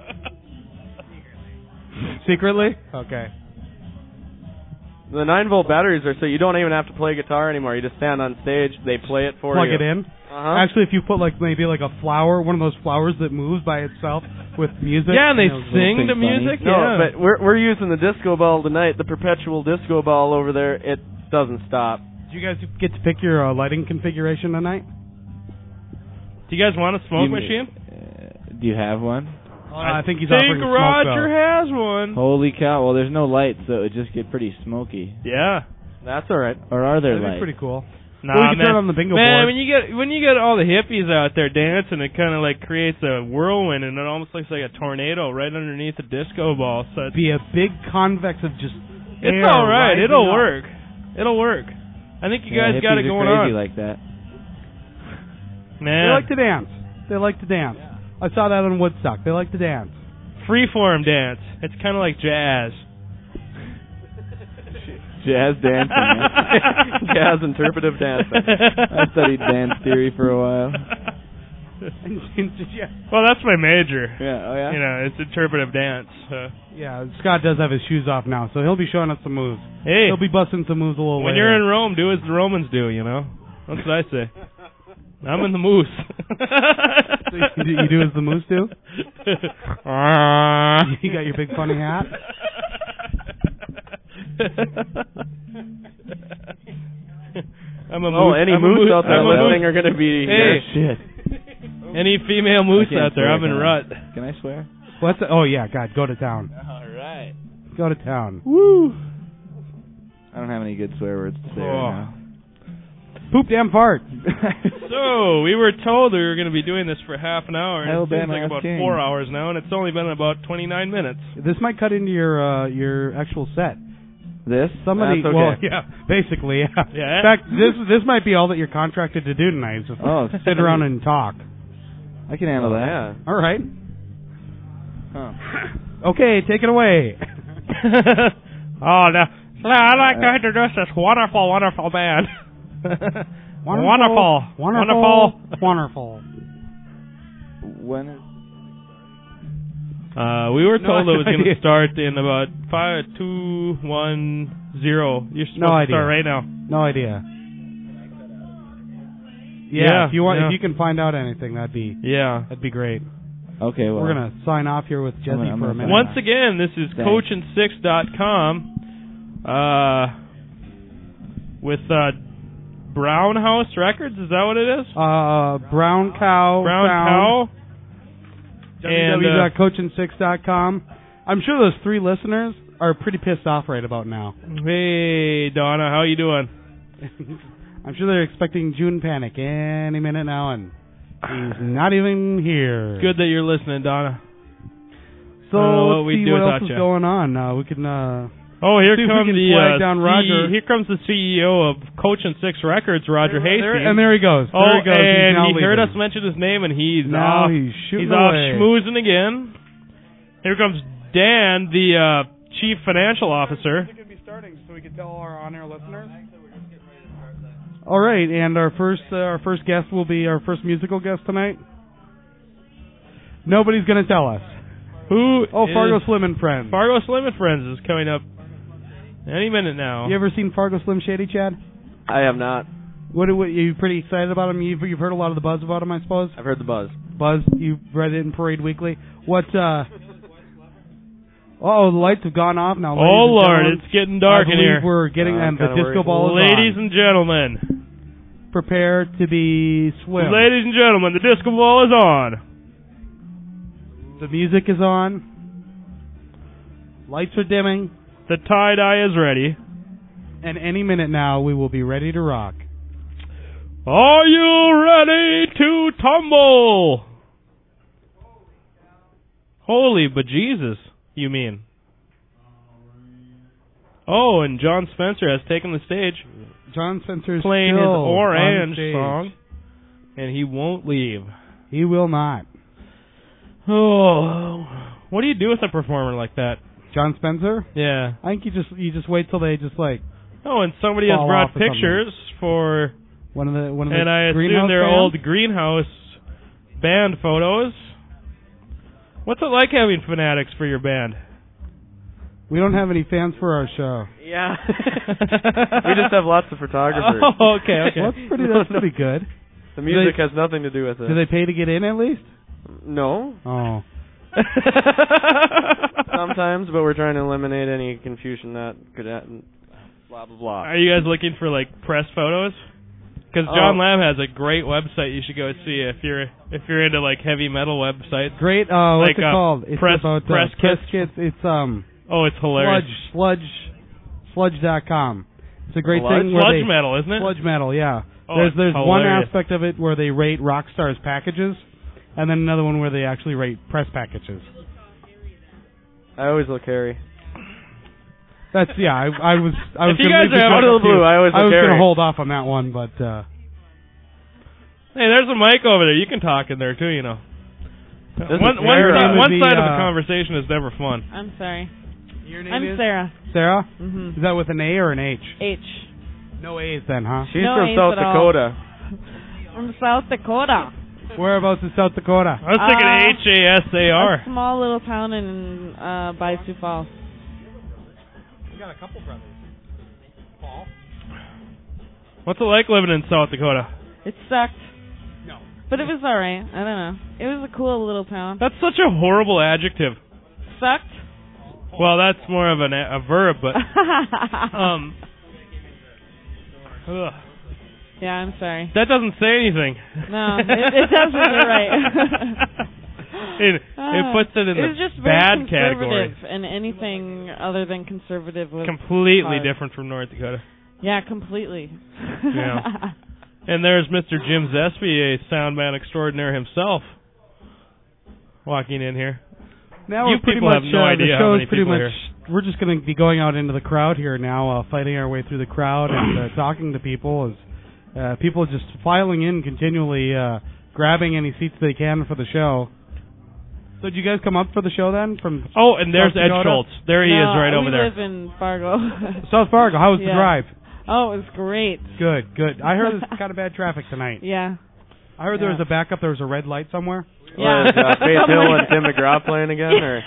Secretly? Okay. The 9-volt batteries are so you don't even have to play guitar anymore. You just stand on stage, they play it for Plug you. it in. Uh-huh. Actually, if you put maybe a flower, one of those flowers that moves by itself with music. Yeah, and they those sing little to things music. No, Yeah. but we're using the disco ball tonight, the perpetual disco ball over there. It doesn't stop. Did you guys get to pick your lighting configuration tonight? Do you guys want a smoke You- machine? Do you have one? I think he's think offering a smoke Roger bell. has one. Holy cow! Well, there's no lights, so it would just get pretty smoky. Yeah. That's all right. Or are there That'd be lights? pretty cool. Nah, Well, we can man. turn it on the bingo man, board. when you get all the hippies out there dancing, it kind of creates a whirlwind, and it almost looks like a tornado right underneath the disco ball. So it's, Be a big convex of just air it's all right. rising It'll up. work. It'll work. I think you Yeah, guys got it hippies are going crazy on. like that. Man, They like to dance. They like to dance. I saw that on Woodstock. They like to dance. freeform dance. It's kind of like jazz. Jazz dancing. Yeah. Jazz interpretive dancing. I studied dance theory for a while. Well, that's my major. Yeah. Oh yeah. You know, it's interpretive dance. Yeah, Scott does have his shoes off now, so he'll be showing us some moves. Hey, He'll be busting some moves a little when later. you're in Rome, do as the Romans do. You know, that's what I say. I'm in the moose. So you do as the moose do? You got your big funny hat? I'm a moose. Any I'm a moose out there I'm a listening moose. are going to be Hey, Shit. any female moose I can't out there, swear, I'm in can I? rut. Can I swear? What's oh yeah, God, go to town. All right. Go to town. Woo! I don't have any good swear words to say Oh. right now. Poop damn fart. So, we were told we were going to be doing this for half an hour, and it seems Alabama like about King. 4 hours now, and it's only been about 29 minutes. This might cut into your actual set. This? Somebody, That's okay. well, yeah, basically, yeah. Yeah. In fact, this might be all that you're contracted to do tonight. Is just sit around and talk. I can handle that. Yeah. All right. Huh. Okay, take it away. Oh, no. I'd like to introduce this wonderful, wonderful band. Wonderful. Wonderful. When is We were told No it was going to idea. start in about 5, 2, 1, 0. You're supposed No to idea. start right now. No idea. Yeah, if you want, yeah. if you can find out anything, that'd be Yeah. great. Okay, well. We're gonna sign off here with Jesse I'm for a gonna minute. Once again, this is Thanks. coachandsix.com with Brown House Records. Is that what it is? Brown Cow. Brown Cow. And, www.coachandsix.com. I'm sure those 3 listeners are pretty pissed off right about now. Hey, Donna, how you doing? I'm sure they're expecting June Panic any minute now, and he's not even here. Good that you're listening, Donna. So I don't know what let's we'd see do what without else is ya. going on. We can. Oh, here see if we comes can the flag down Roger. Here comes the CEO of Coach and Six Records, Roger Hastings. And there he goes. Oh, There he goes. He's and now he heard us leaving. mention his name, and he's Now off. he's shooting He's off away. schmoozing again. Here comes Dan, the Chief Financial Officer. Going to be starting, so we can tell our on-air listeners. All right, and our first guest will be our first musical guest tonight. Nobody's going to tell us. Who? Fargo is- Slim and Friends. Fargo Slim and Friends is coming up any minute now. You ever seen Fargo Slim Shady, Chad? I have not. What you pretty excited about him? You've heard a lot of the buzz about him, I suppose. I've heard the buzz. Buzz, you've read it in Parade Weekly. What? Oh, the lights have gone off now. Oh, ladies and Lord, gentlemen. it's getting dark I in believe here. we're getting I'm the kinda disco worried. ball is Ladies on. and gentlemen, prepare to be swim. Ladies and gentlemen, the disco ball is on. The music is on. Lights are dimming. The tie-dye is ready. And any minute now, we will be ready to rock. Are you ready to tumble? Holy bejesus, you mean. Oh, and John Spencer has taken the stage. John Spencer's playing his still Orange on stage. song, and he won't leave. He will not. Oh, what do you do with a performer like that? John Spencer? Yeah. I think you just wait till they just like. Oh, and somebody has fall brought off or pictures for one of the and I assume Greenhouse they're bands? old Greenhouse band photos. What's it like having fanatics for your band? We don't have any fans for our show. Yeah. We just have lots of photographers. Oh, okay. Well, that's pretty good. The music has nothing to do with it. Do they pay to get in at least? No. Oh. Sometimes, but we're trying to eliminate any confusion that could happen. Blah, blah, blah. Are you guys looking for like press photos? Because John Lamb has a great website you should go see if you're into like heavy metal websites. Great. What's like, it called? It's press about press kits. It's Oh, it's hilarious. Sludge.com. It's a great thing. Sludge metal, isn't it? Sludge metal, yeah. Oh, there's one hilarious. aspect of it where they rate rock stars packages, and then another one where they actually rate press packages. I always look hairy. That's I was. If you guys are out of the blue, I was going to hold off on that one, but. Hey, there's a mic over there. You can talk in there too, you know. One side of the conversation is never fun. I'm sorry. Your name I'm is? Sarah. Sarah? Mm-hmm. Is that with an A or an H? H. No A's then, huh? She's No from A's South at all. Dakota. From South Dakota. Whereabouts in South Dakota? I was thinking HASAR. A small little town in by Sioux Falls. We got a couple brothers. Paul? What's it like living in South Dakota? It sucked. No. But it was alright. I don't know. It was a cool little town. That's such a horrible adjective. Sucked? Well, that's more of a verb, but ugh. Yeah, I'm sorry. That doesn't say anything. No, it doesn't. You're right. it puts it in was the just very bad category. And anything other than conservative was completely hard. different from North Dakota. Yeah, completely. Yeah. And there's Mr. Jim Zesby, a sound man extraordinaire himself, walking in here. Now you we're pretty people much, have no idea the how show many is pretty people much. here. We're just going to be going out into the crowd here now, fighting our way through the crowd and talking to people as people just filing in continually, grabbing any seats they can for the show. So did you guys come up for the show then? Oh, and there's South Ed Dakota? Schultz. There he is, right over there. We live in Fargo. South Fargo. How was the drive? Oh, it was great. Good. I heard there's kind of bad traffic tonight. Yeah. I heard there was a backup. There was a red light somewhere. Yeah. Was Faith Hill and Tim McGraw playing again, or?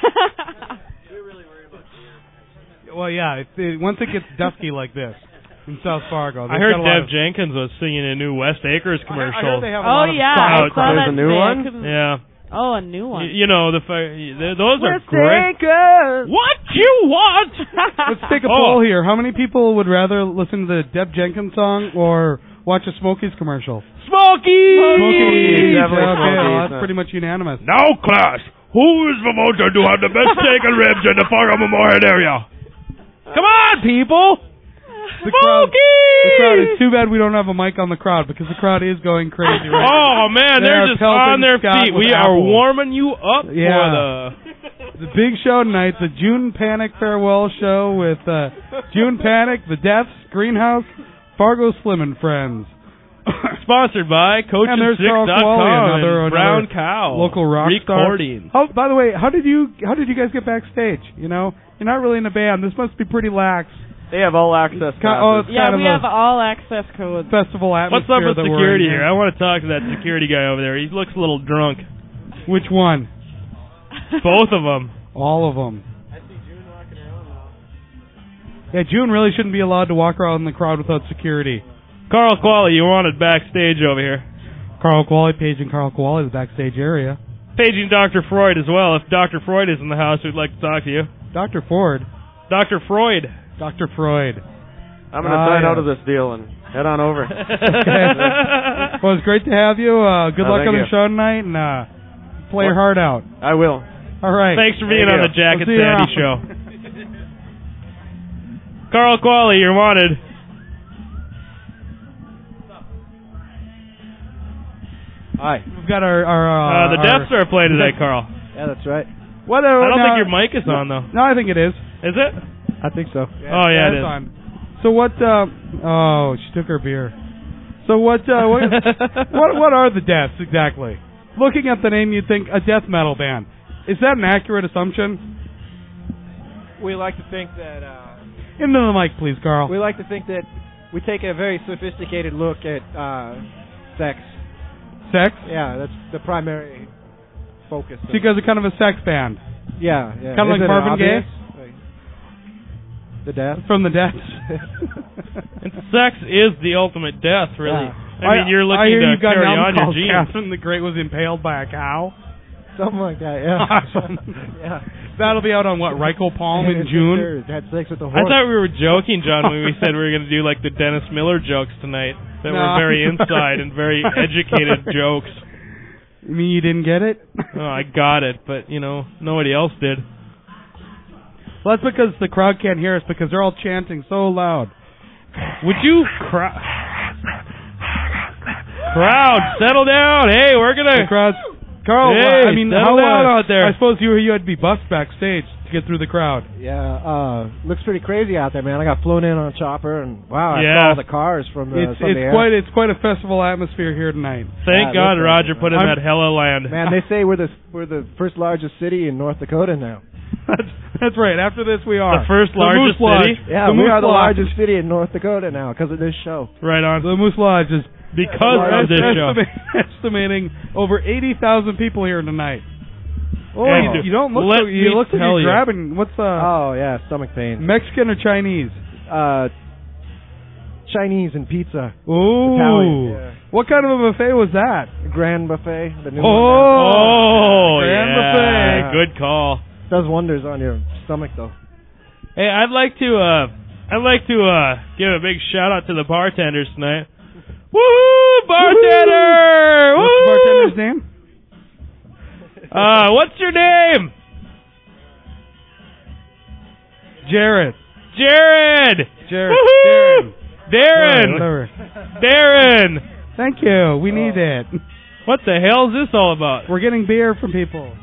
Well, yeah. Once it gets dusky like this in South Fargo, I heard Deb Jenkins was singing a new West Acres commercial. I heard they have a Oh lot of yeah, songs. I saw that There's a new today. one? Yeah. Oh, a new one. You know, those are West great. Acres. What you want? Let's take a poll here. How many people would rather listen to the Deb Jenkins song or watch a Smokies commercial? Smokies! Definitely Okay, Smokies. well, that's pretty much unanimous. Now, class, who is promoted to have the best steak and ribs in the Fargo Memorial area? Come on, people! The crowd is too bad we don't have a mic on the crowd because the crowd is going crazy right now. Oh, man, they're just on their feet. We are warming you up for the big show tonight, the June Panic farewell show with June Panic, The Deaths, Greenhouse, Fargo Slim and Friends. Sponsored by CoachAndSix.com and Brown Cow local rock recording. Star. By the way, how did you guys get backstage? You know, you're not really in a band. This must be pretty lax. They have all access. Yeah, we have all access codes. Festival atmosphere. What's up with that security we're in here? I want to talk to that security guy over there. He looks a little drunk. Which one? Both of them. All of them. I see June walking around now. Yeah, June really shouldn't be allowed to walk around in the crowd without security. Carl Qualley, you wanted backstage over here. Carl Qualley, paging Carl Qualley, the backstage area. Paging Dr. Freud as well. If Dr. Freud is in the house, we'd like to talk to you. Dr. Ford. Dr. Freud. Dr. Freud. I'm going to sign out of this deal and head on over. Okay. Well, it's great to have you. Good luck on the show tonight, and play your heart out. I will. All right. Thanks for being on the Jack and Sandy show. Carl Qualley, you're wanted. Hi. We've got our the Deaths are playing today, Carl. Yeah, that's right. I don't think your mic is on, though. No, I think it is. Is it? I think so. Yeah, it is. On. So what? Oh, she took her beer. So what are the Deaths exactly? Looking at the name, you'd think a death metal band. Is that an accurate assumption? We like to think that. Into the mic, please, Carl. We like to think that we take a very sophisticated look at sex. Sex? Yeah, that's the primary focus. So you guys are kind of a sex band. Yeah. Kind of like Marvin Gaye. The Death? From the Deaths. And sex is the ultimate death, really. Yeah. I mean, you're looking to carry on your genes. Catherine the Great was impaled by a cow? Something like that, yeah. Awesome. Yeah. That'll be out on, Ryko Palm in June? Had sex with the I horse. thought we were joking, John, when we said we were going to do, like, the Dennis Miller jokes tonight. That were very inside and very educated jokes. You mean you didn't get it? Oh, I got it, but, nobody else did. Well, that's because the crowd can't hear us because they're all chanting so loud. Would you crowd, settle down. Hey, we're going to... The crowd's... Carl, hey, I mean, settle down out there. I suppose you had to be bussed backstage to get through the crowd. Yeah, looks pretty crazy out there, man. I got flown in on a chopper, and wow, I saw all the cars from the air. It's quite a festival atmosphere here tonight. Thank God Roger put in that hella land. Man, they say we're the first largest city in North Dakota now. That's right. After this, we are the first largest city. Yeah, we are the largest city in North Dakota now because of this show. Right on. The Moose Lodge is because of this show. Estimating over 80,000 people here tonight. Oh, hey, you don't look. You look like you're grabbing. What's Oh yeah, stomach pain. Mexican or Chinese? Chinese and pizza. Ooh. Italian. Yeah. What kind of a buffet was that? Grand buffet. The new one. Grand buffet. Good call. Does wonders on your stomach though. Hey, I'd like to give a big shout out to the bartenders tonight. Woo, bartender! What's the bartender's name? What's your name? Jared. Darren. Darren. Thank you. We need it. What the hell is this all about? We're getting beer from people.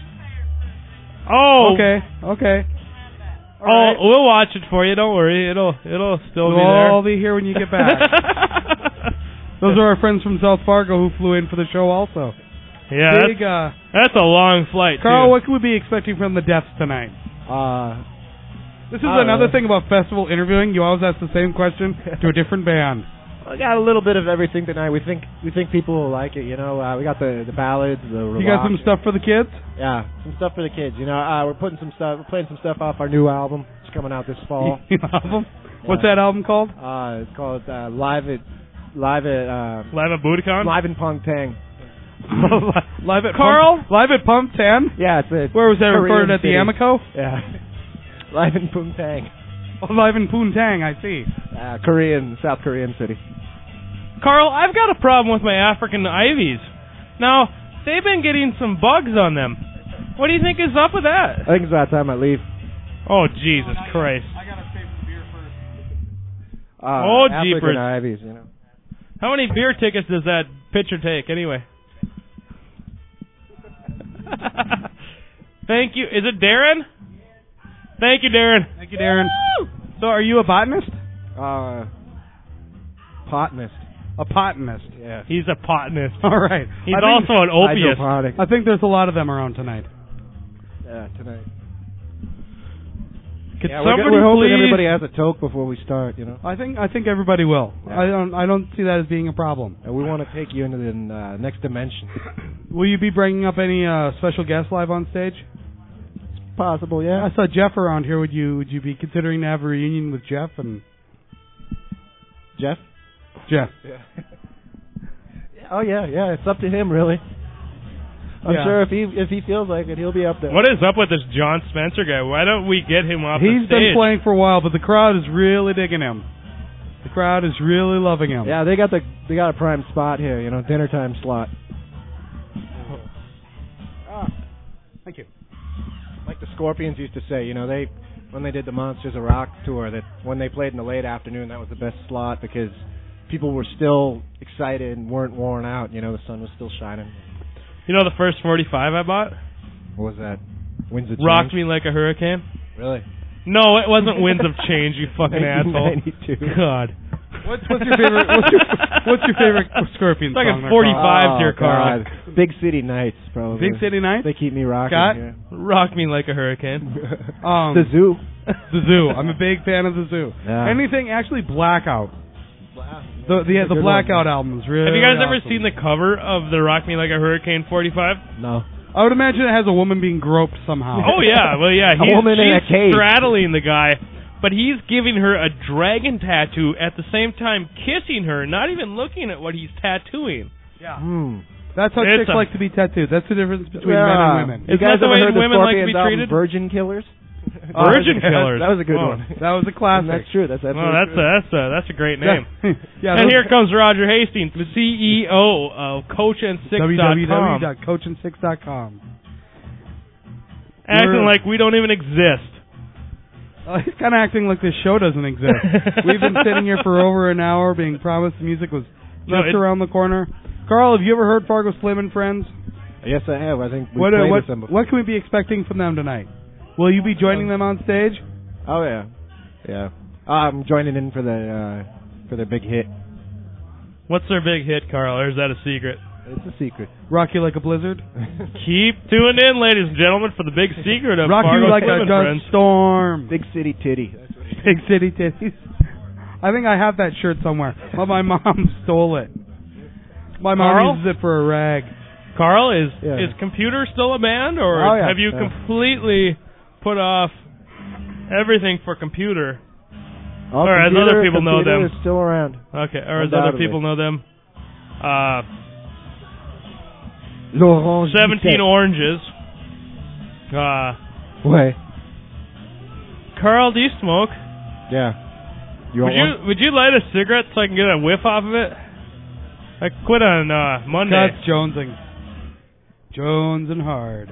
Oh. Okay. Right. We'll watch it for you. Don't worry. It'll still be there. We'll all be here when you get back. Those are our friends from South Fargo who flew in for the show also. Yeah, that's a long flight, Carl, too. what can we be expecting from the Deaths tonight? This is another thing about festival interviewing. You always ask the same question to a different band. We got a little bit of everything tonight. We think people will like it. We got the ballads, the rock. You got some stuff for the kids? Yeah, some stuff for the kids. We're putting some stuff. We're playing some stuff off our new album. It's coming out this fall. Album? What's that album called? It's called Live at Budokan? Live in Pongtang. Live at Carl? Live at Pongtang? Yeah, it's where was that recorded at the Amico? Yeah. Live in Pongtang. Oh, live in Poontang, I see. South Korean city. Carl, I've got a problem with my African ivies. Now, they've been getting some bugs on them. What do you think is up with that? I think it's about time I leave. Oh, Jesus Christ. I gotta save some beer first. African jeepers. ivies, How many beer tickets does that pitcher take, anyway? Thank you. Is it Darren? Thank you, Darren. Thank you, Darren. Woo! So, are you a botanist? Botanist. A botanist. Yeah. He's a botanist. All right. He's also an opiate. I think there's a lot of them around tonight. Yeah, tonight. Could we're hoping everybody has a toke before we start. I think everybody will. Yeah. I don't see that as being a problem. And we want to take you into the next dimension. Will you be bringing up any special guests live on stage? It's possible, yeah. I saw Jeff around here. Would you be considering to have a reunion with Jeff and Jeff? Jeff. Yeah. Oh yeah. It's up to him, really. I'm sure if he feels like it, he'll be up there. What is up with this John Spencer guy? Why don't we get him off the He's stage? been playing for a while, but the crowd is really digging him. The crowd is really loving him. Yeah, they got a prime spot here. Dinner time slot. Thank you. Like the Scorpions used to say, when they did the Monsters of Rock tour, that when they played in the late afternoon, that was the best slot because people were still excited and weren't worn out. The sun was still shining. The first 45 I bought? What was that? Winds of Change? Rocked Me Like a Hurricane. Really? No, it wasn't Winds of Change, you fucking asshole. 1992. God. What's your favorite? What's your favorite Scorpion it's like song? It's like a 45 here, Carl. God. Big City Nights, probably. Big City Nights? They keep me rocking. Scott? Yeah. Rock Me Like a Hurricane. The Zoo. The Zoo. I'm a big fan of The Zoo. Yeah. Anything, actually, Blackout. The Blackout album is really. Have you guys ever awesome. seen the cover of the Rock Me Like a Hurricane 45? No. I would imagine it has a woman being groped somehow. Oh yeah, well yeah, A woman in a she's cage. straddling the guy, but he's giving her a dragon tattoo at the same time kissing her, not even looking at what he's tattooing. Yeah. That's how chicks like to be tattooed. That's the difference between men and women. You guys ever heard the women like to Scorpions be album treated? Virgin Killers? Virgin Killers. That was a good one. That was a classic. That's true. That's absolutely true. That's a great name. Yeah, and here comes Roger Hastings, the CEO of CoachN6.com. www.coachan6.com. Acting like we don't even exist. He's kind of acting like this show doesn't exist. We've been sitting here for over an hour being promised the music was just around the corner. Carl, have you ever heard Fargo Slim and Friends? Yes, I have. I think we played with them before. What can we be expecting from them tonight? Will you be joining them on stage? Oh, yeah. Yeah. I'm joining in for their big hit. What's their big hit, Carl, or is that a secret? It's a secret. Rock You Like a Blizzard? Keep tuning in, ladies and gentlemen, for the big secret of Rock Fargo You Like Slim a and Friends. Storm. Big City Titty. Big City Titties. I think I have that shirt somewhere. Well, my mom stole it. My mom uses it for a rag. Carl, is Computer still a band, or have you completely put off everything for Computer? Or as other people know them. Is still around. Okay, or as other people know them. 17 Oranges. Wait. Carl, do you smoke? Yeah. Would you light a cigarette so I can get a whiff off of it? I quit on Monday. Scott's jonesing. Jones and hard.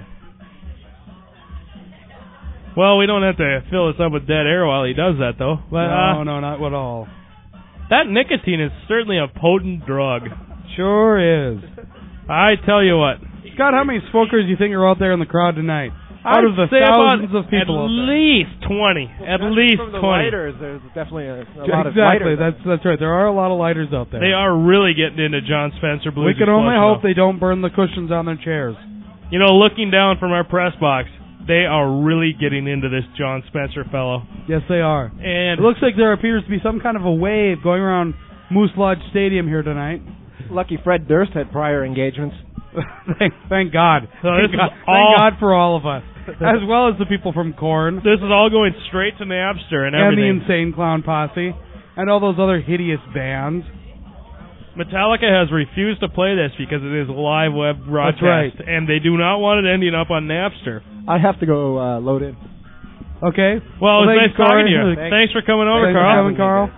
Well, we don't have to fill this up with dead air while he does that, though. But, no, not at all. That nicotine is certainly a potent drug. Sure is. I tell you what. Scott, how many smokers do you think are out there in the crowd tonight? Out of the say thousands about of people at least 20. At least from the 20. lighters, there's definitely a lot of Exactly, lighters. that's right. There are a lot of lighters out there. They are really getting into John Spencer Blues. We can only Explosion, hope they don't burn the cushions on their chairs. Looking down from our press box, they are really getting into this John Spencer fellow. Yes, they are. And it looks like there appears to be some kind of a wave going around Moose Lodge Stadium here tonight. Lucky Fred Durst had prior engagements. Thank God. Thank God for all of us, as well as the people from Korn. This is all going straight to Napster and everything. And the Insane Clown Posse, and all those other hideous bands. Metallica has refused to play this because it is a live web broadcast, and they do not want it ending up on Napster. I have to go load in. Okay. Well, it was nice talking to you. Thanks for coming over, Carl. Thanks for coming, Carl.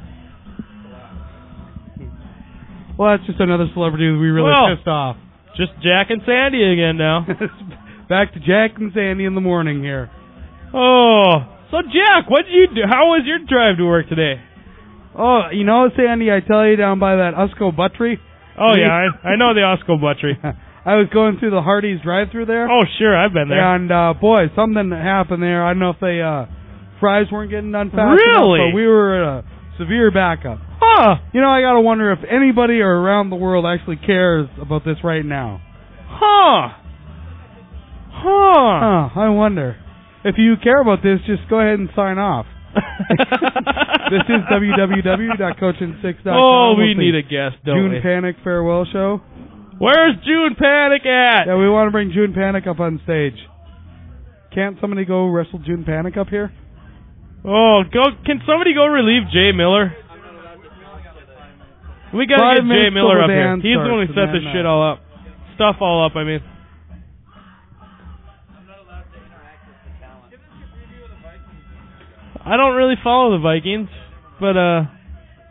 Well, that's just another celebrity that we really pissed off. Just Jack and Sandy again now. Back to Jack and Sandy in the morning here. Oh, so Jack, what did you do? How was your drive to work today? Oh, Sandy, I tell you, down by that Usco Buttery. Oh, yeah, I know the Usco Buttery. I was going through the Hardee's drive-thru there. Oh, sure, I've been there. And, boy, something happened there. I don't know if they, fries weren't getting done fast really? enough, but we were at a severe backup. Huh. I gotta wonder if anybody around the world actually cares about this right now. Huh. I wonder. If you care about this, just go ahead and sign off. This is www.coachin6.com. Oh, we need a guest, don't we? June Panic farewell show. Where's June Panic at? Yeah, we want to bring June Panic up on stage. Can't somebody go wrestle June Panic up here? Oh, can somebody go relieve Jay Miller? We gotta get Jay Miller up here. He's the one who set this shit all up. Stuff all up, I mean. I don't really follow the Vikings, but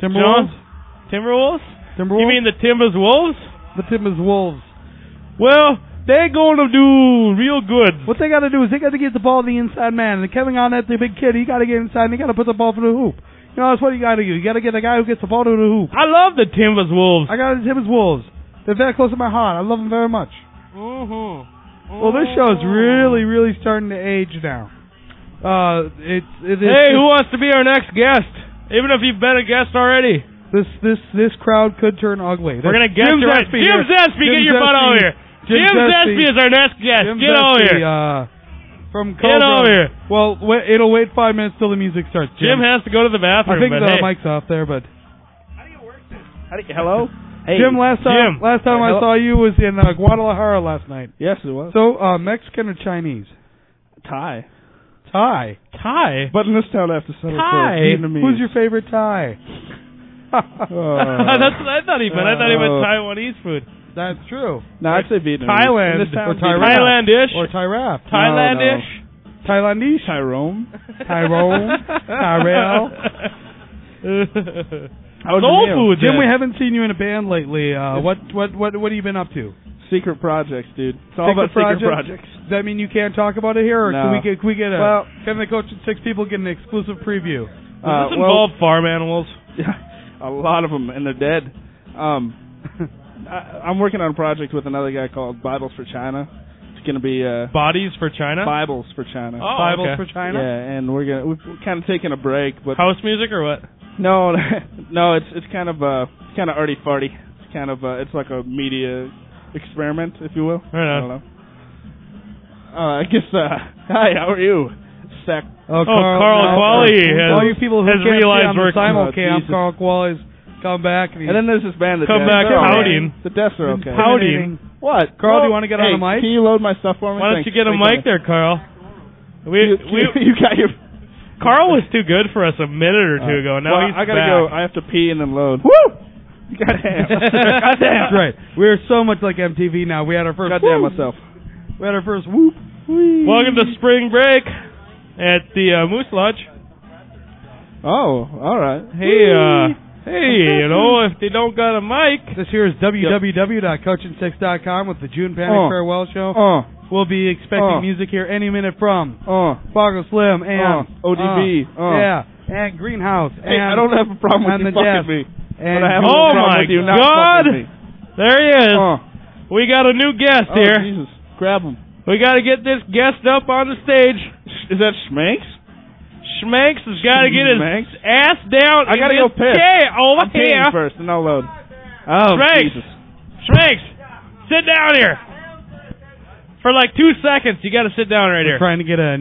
Timberwolves? Timberwolves? Timberwolves? You mean the Timbers Wolves? The Timbers Wolves. Well, they're going to do real good. What they got to do is they got to get the ball to the inside man. And Kevin Garnett, the big kid, he got to get inside and he got to put the ball for the hoop. You know, that's what you got to do. You got to get the guy who gets the ball to the hoop. I love the Timbers Wolves. I got the Timbers Wolves. They're very close to my heart. I love them very much. Well, this show is really, really starting to age now. It is. Hey, who wants to be our next guest? Even if you've been a guest already. This crowd could turn ugly. We're gonna get you right. Jim Zespie, get your butt over here. Jim Zespie is our next guest. Get over here. From Get over here. Well, it'll wait 5 minutes till the music starts. Jim has to go to the bathroom. I think the hey. mic's off there, but. Hello? Hey, Jim, last time I saw you was in Guadalajara last night. Yes, it was. So, Mexican or Chinese? Thai. Thai? But in this town I have to settle Thai? for Vietnamese. Who's your favorite Thai? That's what I thought he meant. I thought he meant Taiwanese food. That's true. No, I'd say Vietnamese. Thailand or Thailandish. Or Thai-rap. Thailandish. Thailandish. Tyrone. Tyrell. Soul food. Jim, we haven't seen you in a band lately. What have you been up to? Secret projects, dude. It's all about secret projects. Does that mean you can't talk about it here, or No. can we get a? Can the coach and 6 people get an exclusive preview? Does this involve farm animals? Yeah, a lot of them, and they're dead. I'm working on a project with another guy called Bibles for China. It's going to be Bodies for China. Bibles for China. Oh, Bibles okay. for China. Yeah, and we're kind of taking a break, but house music or what? No, no, it's kind of arty farty. It's kind of it's like a media experiment, if you will. Right on. I don't know. I guess. Hi, how are you? Sec. Carl Qualley has, all you people who has can't realized see on we're the simulcam, Carl Qualley's come back and then there's this band that come back pouting. The deaths are okay. Pouting. What? Carl, do you want to get on the mic? Can you load my stuff for me? Why don't you get a mic there, Carl? You got your. Carl was too good for us a minute or two ago. Now he's I gotta back. go. I have to pee and then load. Woo! Goddamn. Goddamn. That's right. We're so much like MTV now. We had our first. Goddamn whoop. myself. We had our first whoop. Whee. Welcome to spring break at the Moose Lodge. Oh, all right. Hey, you know, if they don't got a mic. This here is www.coachin6.com with the June Panic Farewell Show. We'll be expecting music here any minute from Fargo Slim and ODB. Yeah, and Greenhouse. Hey, and I don't have a problem with and you the fucking Death. me. And but I have oh a problem my with you not God! fucking me. There he is. We got a new guest here. Jesus, grab him. We got to get this guest up on the stage. Is that Schmanks? Schmanks has got to get his ass down. I gotta go piss. Over I'm here. peeing first, and I'll load. Oh, Jesus. Schmanks, sit down here. For like 2 seconds, you got to sit down right We're here. trying to get a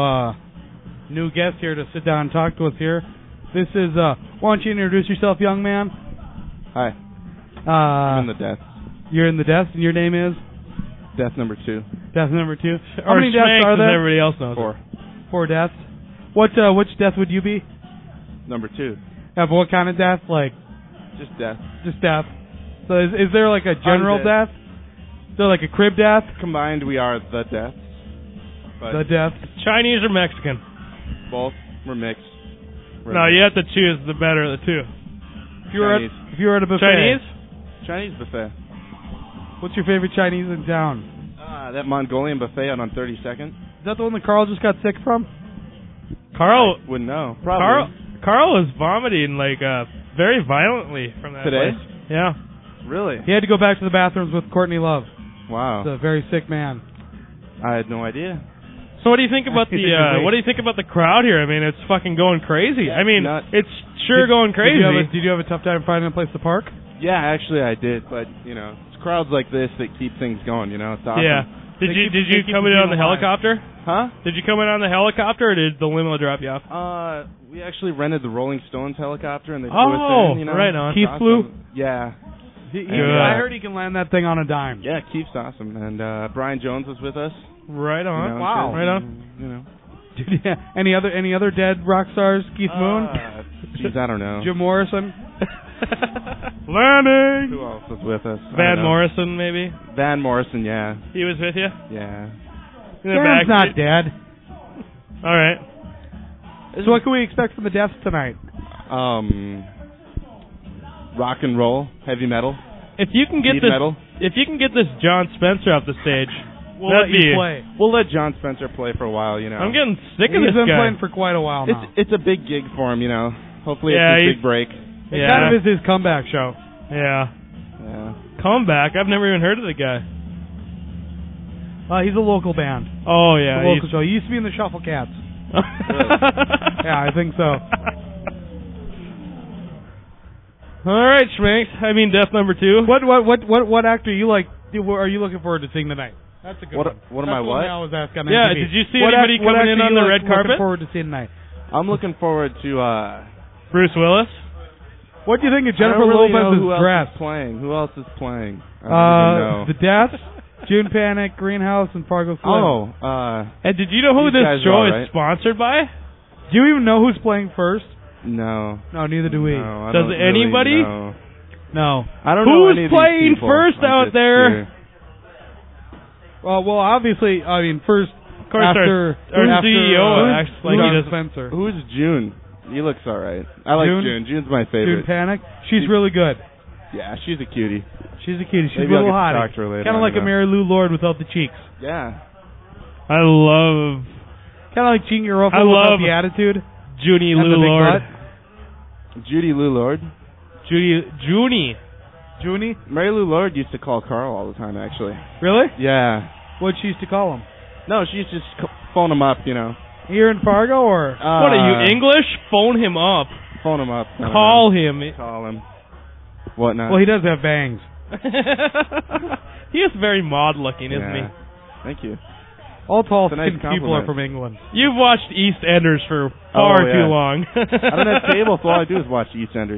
new guest here to sit down and talk to us here. This is, why don't you introduce yourself, young man? Hi. I'm in the death. You're in the death, and your name is? Death number 2. Death number 2. How Or many deaths Schmanks, are as there? everybody else knows. 4. 4 deaths. Which death would you be? Number 2. Yeah, but what kind of death? Like Just death. just death. So is there like a general dead. death? Is there like a crib death? Combined, we are the death. But The death. Chinese or Mexican? both were mixed. No, you have to choose the better of the two. If you were at a buffet. Chinese buffet. What's your favorite Chinese in town? That Mongolian buffet on 32nd. Is that the one that Carl just got sick from? Carl I wouldn't know. Probably. Carl was vomiting like very violently from that Today? place. Yeah. Really? He had to go back to the bathrooms with Courtney Love. Wow. He's a very sick man. I had no idea. So what do you think about the crowd here? I mean, it's fucking going crazy. I mean, it's sure going crazy. Did you have a tough time finding a place to park? Yeah, actually I did, but it's crowds like this that keep things going. It's awesome. Yeah. Did you come in on the helicopter? Huh? Did you come in on the helicopter, or did the limo drop you off? We actually rented the Rolling Stones helicopter, and they flew us in. Right on. Keith flew? Yeah. I heard he can land that thing on a dime. Yeah, Keith's awesome, and Brian Jones was with us. Right on. Wow. Right on. Any other dead rock stars? Keith Moon? Geez, I don't know. Jim Morrison? Landing! Who else was with us? Van Morrison, maybe? Van Morrison, yeah. He was with you? Yeah. Van's not dead. All right. So what can we expect from the deaths tonight? rock and roll, heavy metal. If you can get Speed this, metal. if you can get this John Spencer off the stage, We'll let you play. We'll let John Spencer play for a while. You know. I'm getting sick of He's this been guy. playing for quite a while now. It's a big gig for him. You know. Hopefully Yeah, it's his he's- big break. It kind of is his comeback show. Yeah. Yeah. Comeback. I've never even heard of the guy. He's a local band. Oh yeah. A local show. He used to be in the Shuffle Cats. Yeah, I think so. All right, Schmanks. I mean, death number 2. What actor are you looking forward to seeing tonight? That's a good one. What am That's I the what? one I always ask on Yeah, MTV. did you see anybody coming in on the red carpet? Looking forward to seeing tonight. I'm looking forward to. Bruce Willis. What do you think of I Jennifer don't really know Lopez's who else dress? is playing? Who else is playing? I don't even know. The Deaths, June Panic, Greenhouse, and Fargo Slim. Oh, And did you know who these this guys are show all is right. sponsored by? Do you even know who's playing first? No. No, neither do we. No, I Does don't really anybody? know. No. I don't know Who's any of these playing people. first I'm out just there? here. Well, obviously, I mean, first Of course, after our CEO who's- acts like he John does. Spencer. Who's June? He looks all right. I like June. June's my favorite. June Panic. She's really good. Yeah, she's a cutie. She's a cutie. She's Maybe a little I'll get to hot. talk to her later. Kind of I like a don't know. Mary Lou Lord without the cheeks. Yeah. I love Kind of like Jean Garofalo I without love the attitude. Junie and the Lou big Lord. butt. Judy Lou Lord. Junie. Junie? Mary Lou Lord used to call Carl all the time, actually. Really? Yeah. What she used to call him? No, she used to just phone him up, you know. Here in Fargo, or? What are you, English? Phone him up. Phone him up. Call him. Call him. Whatnot. Well, he does have bangs. He is very mod looking, isn't Yeah. Thank you. All tall, It's a nice skin people are compliment. from England. he? You've watched EastEnders for far Oh, yeah. too long. I don't have cable, so all I do is watch EastEnders.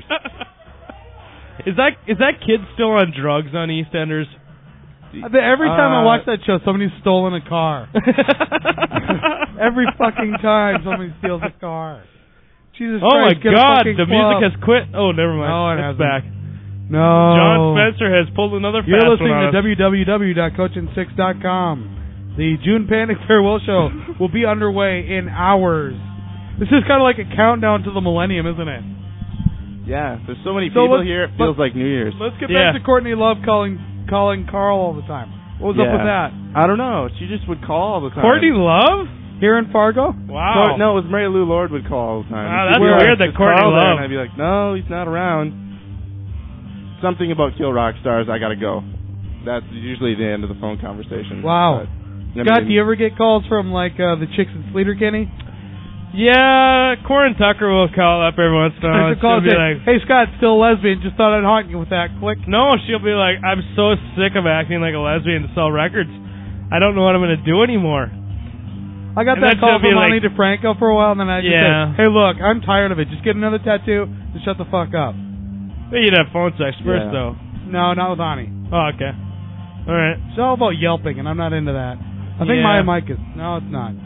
Is that kid still on drugs on EastEnders? Every time I watch that show, somebody's stolen a car. Every fucking time somebody steals a car. Jesus Oh my Christ, get a God! fucking The club. music has quit. Oh, never mind. No, it it's hasn't. back. No. John Spencer has pulled another You're fast listening one on to us. www.coachin6.com. The June Panic Farewell Show will be underway in hours. This is kind of like a countdown to the millennium, isn't it? Yeah, there's so many So people let's- here, it feels like New Year's. Let's get Yeah. back to Courtney Love calling Carl all the time. What was up with that? I don't know. She just would call all the time. Courtney Love? Here in Fargo? Wow. No, it was Mary Lou Lord would call all the time. Wow, She'd that's be like, weird that "Is Courtney Carl there?" Love- And I'd be like, no, he's not around. Something about Kill Rock Stars, I gotta go. That's usually the end of the phone conversation. Wow. But, Scott, do you ever get calls from like the chicks in Sleater-Kinney? Yeah, Corin Tucker will call up every once in a while. She'll call She'll and be say, like, hey Scott, still a lesbian, just thought I'd haunt you with that. Click. no, she'll be like, I'm so sick of acting like a lesbian to sell records. I don't know what I'm going to do anymore. I got And that then call she'll be from like- Ani DeFranco for a while, and then I just Yeah. said, hey look, I'm tired of it. Just get another tattoo and shut the fuck up. But you'd have phone sex first, Yeah. though. No, not with Ani. Oh, okay. All right. It's all about yelping, and I'm not into that. I think Yeah. my mic is. No, it's not.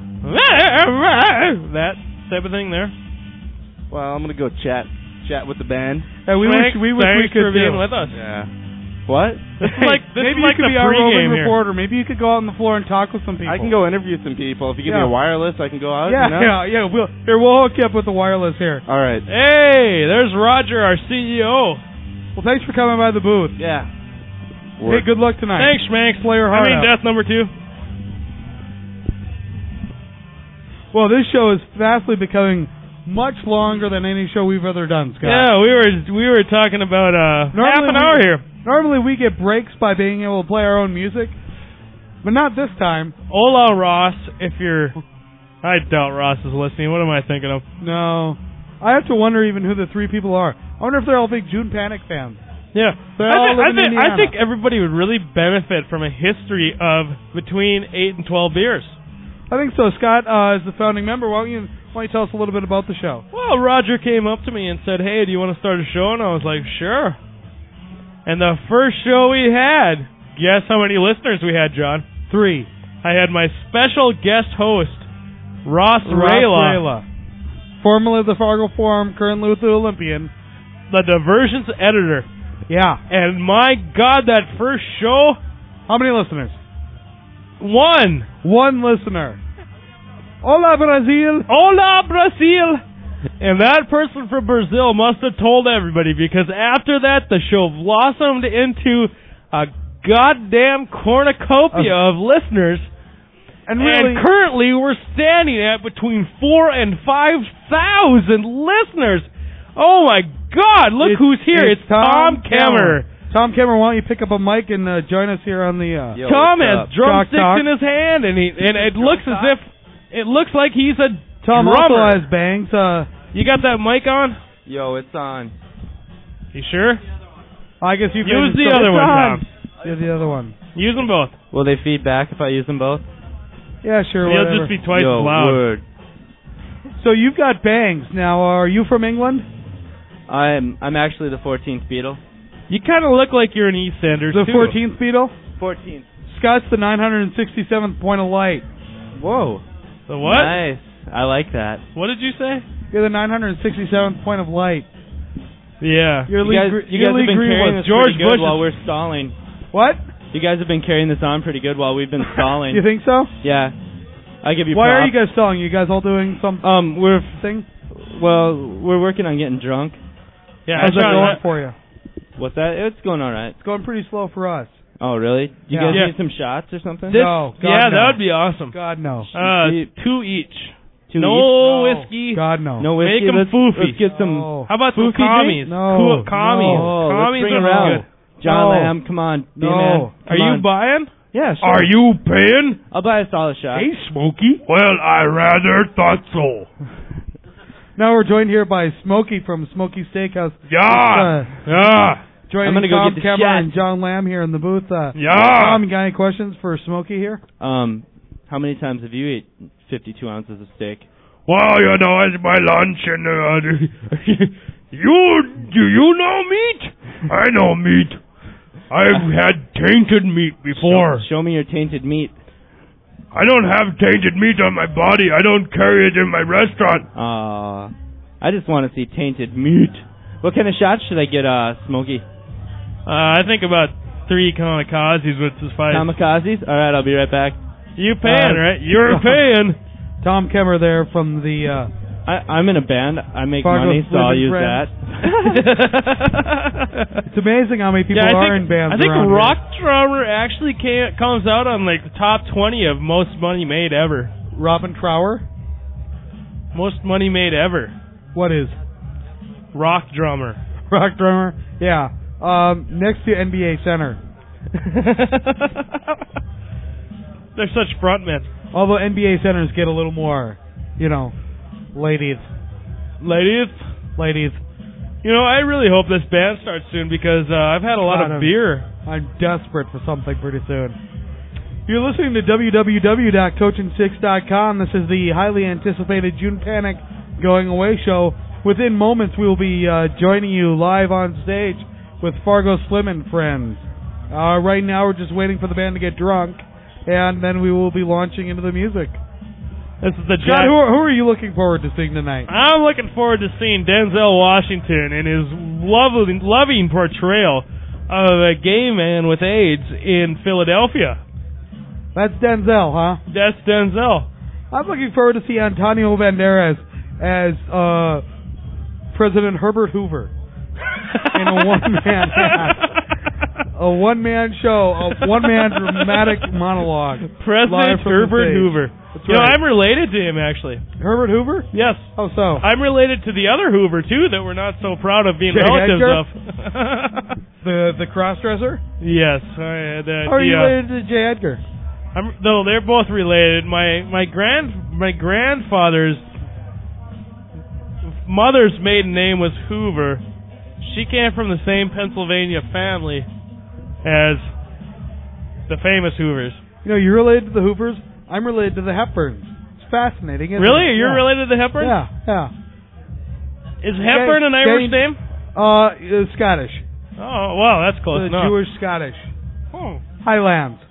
That type of thing there. Well, I'm gonna go chat with the band. Hey, we wish we Thanks could for being do. with us. Yeah. What? This is like this Maybe is like you could the be our roving pregame here. reporter. Maybe you could go out on the floor and talk with some people. I can go interview some people. If you give me Yeah. a wireless, I can go out. Yeah, you know? yeah. We'll hook you up with the wireless here. All right. Hey, there's Roger, our CEO. Well, thanks for coming by the booth. Yeah. Hey, good luck tonight. Thanks, Schmanks. Play your heart out. death number 2. Well, this show is vastly becoming much longer than any show we've ever done, Scott. Yeah, we were talking about half an hour here. Normally we get breaks by being able to play our own music, but not this time. Hola, Ross. If you're, I doubt Ross is listening. What am I thinking of? No. I have to wonder even who the three people are. I wonder if they're all big June Panic fans. Yeah, They all live in Indiana. I think everybody would really benefit from a history of between 8 and 12 beers. I think so. Scott, as the founding member, why don't you tell us a little bit about the show? Well, Roger came up to me and said, hey, do you want to start a show? And I was like, sure. And the first show we had, guess how many listeners we had, John? 3. I had my special guest host, Ross Rayla, formerly of the Fargo Forum, currently with the Olympian. the diversions editor. Yeah. And my God, that first show, How many listeners? 1. 1 listener. Hola, Brazil. Hola, Brazil. And that person from Brazil must have told everybody, because after that, the show blossomed into a goddamn cornucopia of listeners. And currently, we're standing at between 4,000 and 5,000 listeners. Oh my God! Look who's here! It's Tom Kemmer. Tom Kemmer, why don't you pick up a mic and join us here on the... Tom has drumsticks in his hand, and it looks as if... It looks like he's a Tom drummer. also has bangs. You got that mic on? Yo, it's on. You sure? I guess you use the other one, Tom. Use the other one. Use them both. Will they feed back if I use them both? Yeah, sure. They'll just be twice as loud. Word. So you've got bangs. Now, are you from England? I'm actually the 14th Beatle. You kind of look like you're an EastEnder, The too. 14th Beatle? 14th. Scott's the 967th point of light. Whoa. The what? Nice. I like that. What did you say? You're the 967th point of light. Yeah. You're you guys have been carrying this George pretty good Bush while we're stalling. What? You guys have been carrying this on pretty good while we've been stalling. You think so? Yeah. I give you Why props. are you guys stalling? You guys all doing some thing? Well, we're working on getting drunk. Yeah, how's that going for you? What's that? It's going all right. It's going pretty slow for us. Oh, really? You guys need some shots or something? No. God, yeah, no. that would be awesome. God, no. 2 each. Two no each? whiskey. God, no. No whiskey. Make them foofy. Let's get some. How about some foofy commies? drink? No. Commies. Oh, Commies let's bring are around. good. John Lamb, come on. Be a man. No. Are you buying? Yeah, sure. Are you paying? I'll buy us all a shot. Hey, Smokey. Well, I rather thought so. Now we're joined here by Smokey from Smokey Steakhouse. Yeah. Yeah. Joining I'm gonna go Tom get the Kemmer shot. and John Lamb here in the booth. Yeah. Tom, you got any questions for Smokey here? How many times have you eaten 52 ounces of steak? Well, you know, it's my lunch, and do you know meat? I know meat. I've had tainted meat before. Show me your tainted meat. I don't have tainted meat on my body. I don't carry it in my restaurant. I just want to see tainted meat. What kind of shots should I get, Smokey? I think about 3 kamikazes would suffice. Kamikazes? All right, I'll be right back. You paying, right? You're paying. Tom Kemmer there from the... I'm in a band. I make Fargo money, so I'll use Friends. that. It's amazing how many people are in bands. I think around Rock Drummer actually comes out on like the top 20 of most money made ever. Robin Trower? Most money made ever. What is? Rock Drummer. Rock Drummer? Yeah. Next to NBA Center. They're such frontmen. Although NBA Centers get a little more, ladies. Ladies. You know, I really hope this band starts soon because I've had a lot of beer. I'm desperate for something pretty soon. You're listening to www.coachin6.com. This is the highly anticipated June Panic Going Away show. Within moments, we will be joining you live on stage with Fargo Slim and Friends. Right now, we're just waiting for the band to get drunk, and then we will be launching into the music. This is the Scott, who are you looking forward to seeing tonight? I'm looking forward to seeing Denzel Washington in his loving portrayal of a gay man with AIDS in Philadelphia. That's Denzel, huh? That's Denzel. I'm looking forward to see Antonio Banderas as President Herbert Hoover in a one-man act. A one-man show, a one-man dramatic monologue. President Herbert Hoover. That's You know, right. I'm related to him, actually. Herbert Hoover? Yes. Oh, so? I'm related to the other Hoover, too, that we're not so proud of being J. relatives Edgar? of. The cross-dresser? Yes. How are you related to J. Edgar? No, they're both related. My grandfather's mother's maiden name was Hoover. She came from the same Pennsylvania family as the famous Hoovers. You know, you're related to the Hoovers. I'm related to the Hepburns. It's fascinating, isn't Really? it? You're related to the Hepburns? Yeah. Is Hepburn an Irish name? Scottish. Oh, wow, that's close enough. Jewish Scottish. Oh. Highlands.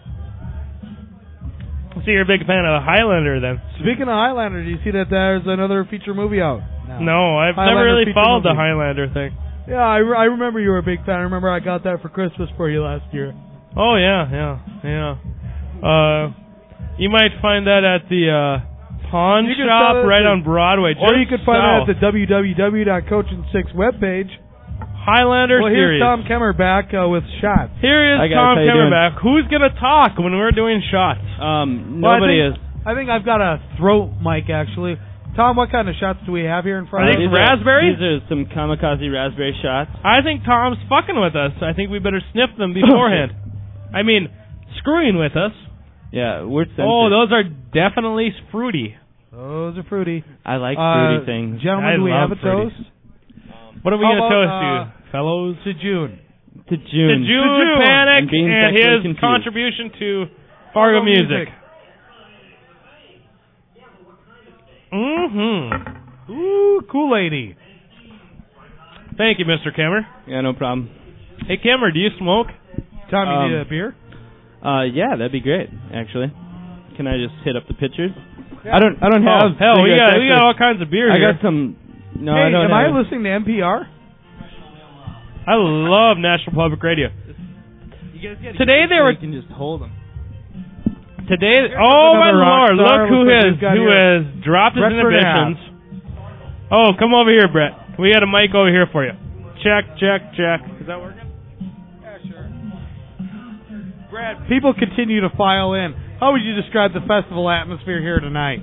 So you're a big fan of Highlander, then? Speaking of Highlander, do you see that there's another feature movie out? No, I've Highlander never really feature followed the movie. Highlander thing. Yeah, I remember you were a big fan. I remember I got that for Christmas for you last year. Oh, yeah. You might find that at the Pawn shop right on Broadway. Or you just could find south. it at the www.coachin6 webpage. Highlander Well, series. here's Tom Kemmer back with shots. Here is Tom Kemmer back. Who's going to talk when we're doing shots? Nobody is. I think I've got a throat mic, actually. Tom, what kind of shots do we have here in front of us? These raspberries? These are some kamikaze raspberry shots. I think Tom's fucking with us. I think we better sniff them beforehand. I mean, screwing with us. Yeah, we're censored. Oh, those are definitely fruity. Those are fruity. I like fruity things. Gentlemen, do we have a toast? What are we going to toast to, fellows? To June. To June. To June Panic and his confused. contribution to Fargo music. Mm-hmm. Ooh, cool lady. Thank you, Mr. Kemmer. Yeah, no problem. Hey, Kemmer, do you smoke? Tom, you need a beer? Yeah, that'd be great, actually. Can I just hit up the pitchers? Yeah. I don't have. Hell, we got all kinds of beer I here. got some. No, hey, I don't. Am I listening to NPR? I love National Public Radio. Today they were. You can just hold them. Today, oh my Lord! Look who has dropped his Brett inhibitions. Oh, come over here, Brett. We got a mic over here for you. Check. Is that working? Yeah, sure. Brad, people continue to file in. How would you describe the festival atmosphere here tonight?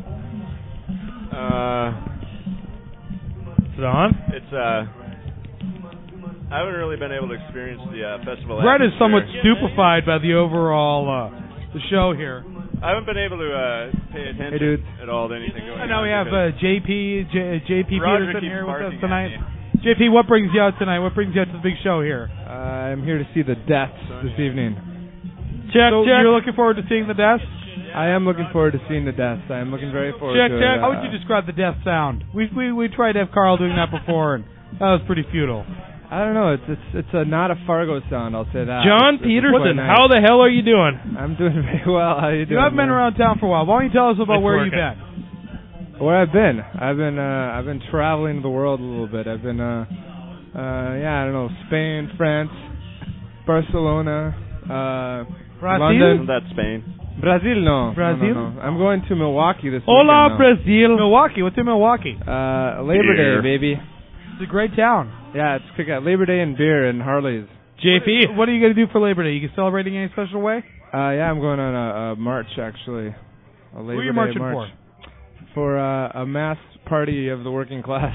Is it on? It's I haven't really been able to experience the festival. Brett is atmosphere. somewhat stupefied by the overall the show here. I haven't been able to pay attention at all to anything going on. I know we have JP Roger Peterson keeps here with us barking tonight. at me. JP, what brings you out tonight? What brings you out to the big show here? I'm here to see the Deaths this evening. Check. You're looking forward to seeing the Deaths? I am looking forward to seeing the Deaths. I am looking very forward to it. How would you describe the Death sound? We tried to have Carl doing that before, and that was pretty futile. I don't know. It's not a Fargo sound. I'll say that. John Peterson, how the hell are you doing? I'm doing very well. How you doing? You haven't been around town for a while. Why don't you tell us about where you've been? Where I've been? I've been traveling the world a little bit. I've been I don't know, Spain, France, Barcelona, London. That's Spain. Brazil, no. Brazil? No. I'm going to Milwaukee this Hola, weekend. Brazil. Milwaukee. What's in Milwaukee? Labor Day, baby. It's a great town. Yeah, it's got Labor Day and beer and Harleys. JP, what are you going to do for Labor Day? You celebrating any special way? Yeah, I'm going on a march, actually. A Labor Who are you Day marching march. For a mass party of the working class.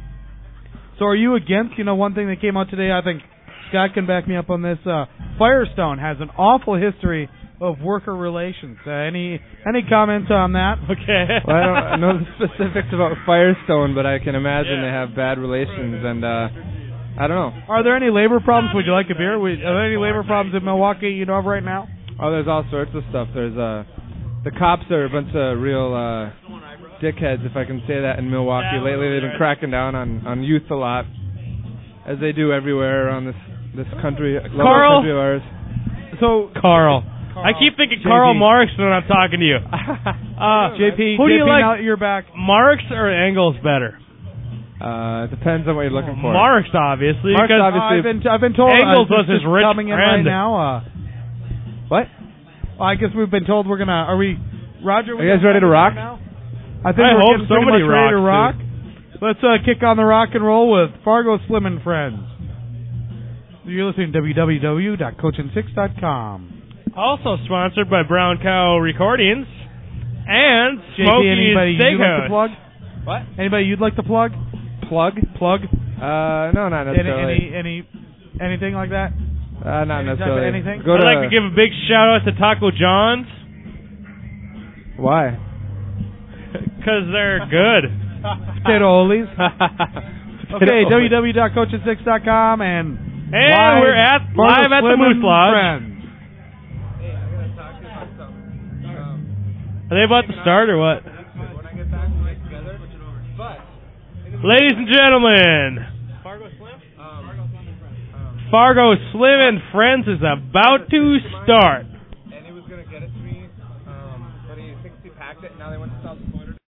So are you against, one thing that came out today, I think Scott can back me up on this, Firestone has an awful history of worker relations. Any comments on that? Okay. Well, I don't know the specifics about Firestone, but I can imagine they have bad relations, and I don't know. Are there any labor problems? Would you like a beer? Are there any labor problems in Milwaukee you know of right now? Oh, there's all sorts of stuff. There's the cops are a bunch of real dickheads, if I can say that, in Milwaukee. Lately, they've been cracking down on youth a lot, as they do everywhere around this country. Carl. Country of ours. So Carl. I keep thinking JP. Karl Marx when I'm talking to you. JP, who do you JP, like? now that you're back. Marx or Engels better? It depends on what you're looking for. Marx, obviously. Marx, because obviously. I've been told Engels was this his is rich coming in friend. right now. What? Well, I guess we've been told we're gonna. Are we, Roger? Are you guys ready to rock? Now? I think we're hope getting pretty somebody much ready to rock. rocks, Let's kick on the rock and roll with Fargo Slim and Friends. You're listening to www.coachin6.com. Also sponsored by Brown Cow Recordings and JP, Smokey's anybody you'd like to Steakhouse. plug? What? Anybody you'd like to plug? Plug? No, not necessarily. Anything like that? Not Any type of necessarily. anything? Go I'd to, like to give a big shout out to Taco John's Why? because they're good. Potato Oli's. Okay, www.coachin6.com and we're live at the Moose Lodge. Friends. Are they about to start or what? Ladies and gentlemen, Fargo Slim and Friends is about to start. And he was going to get it to me, but he thinks he packed it, and now they went to South Point.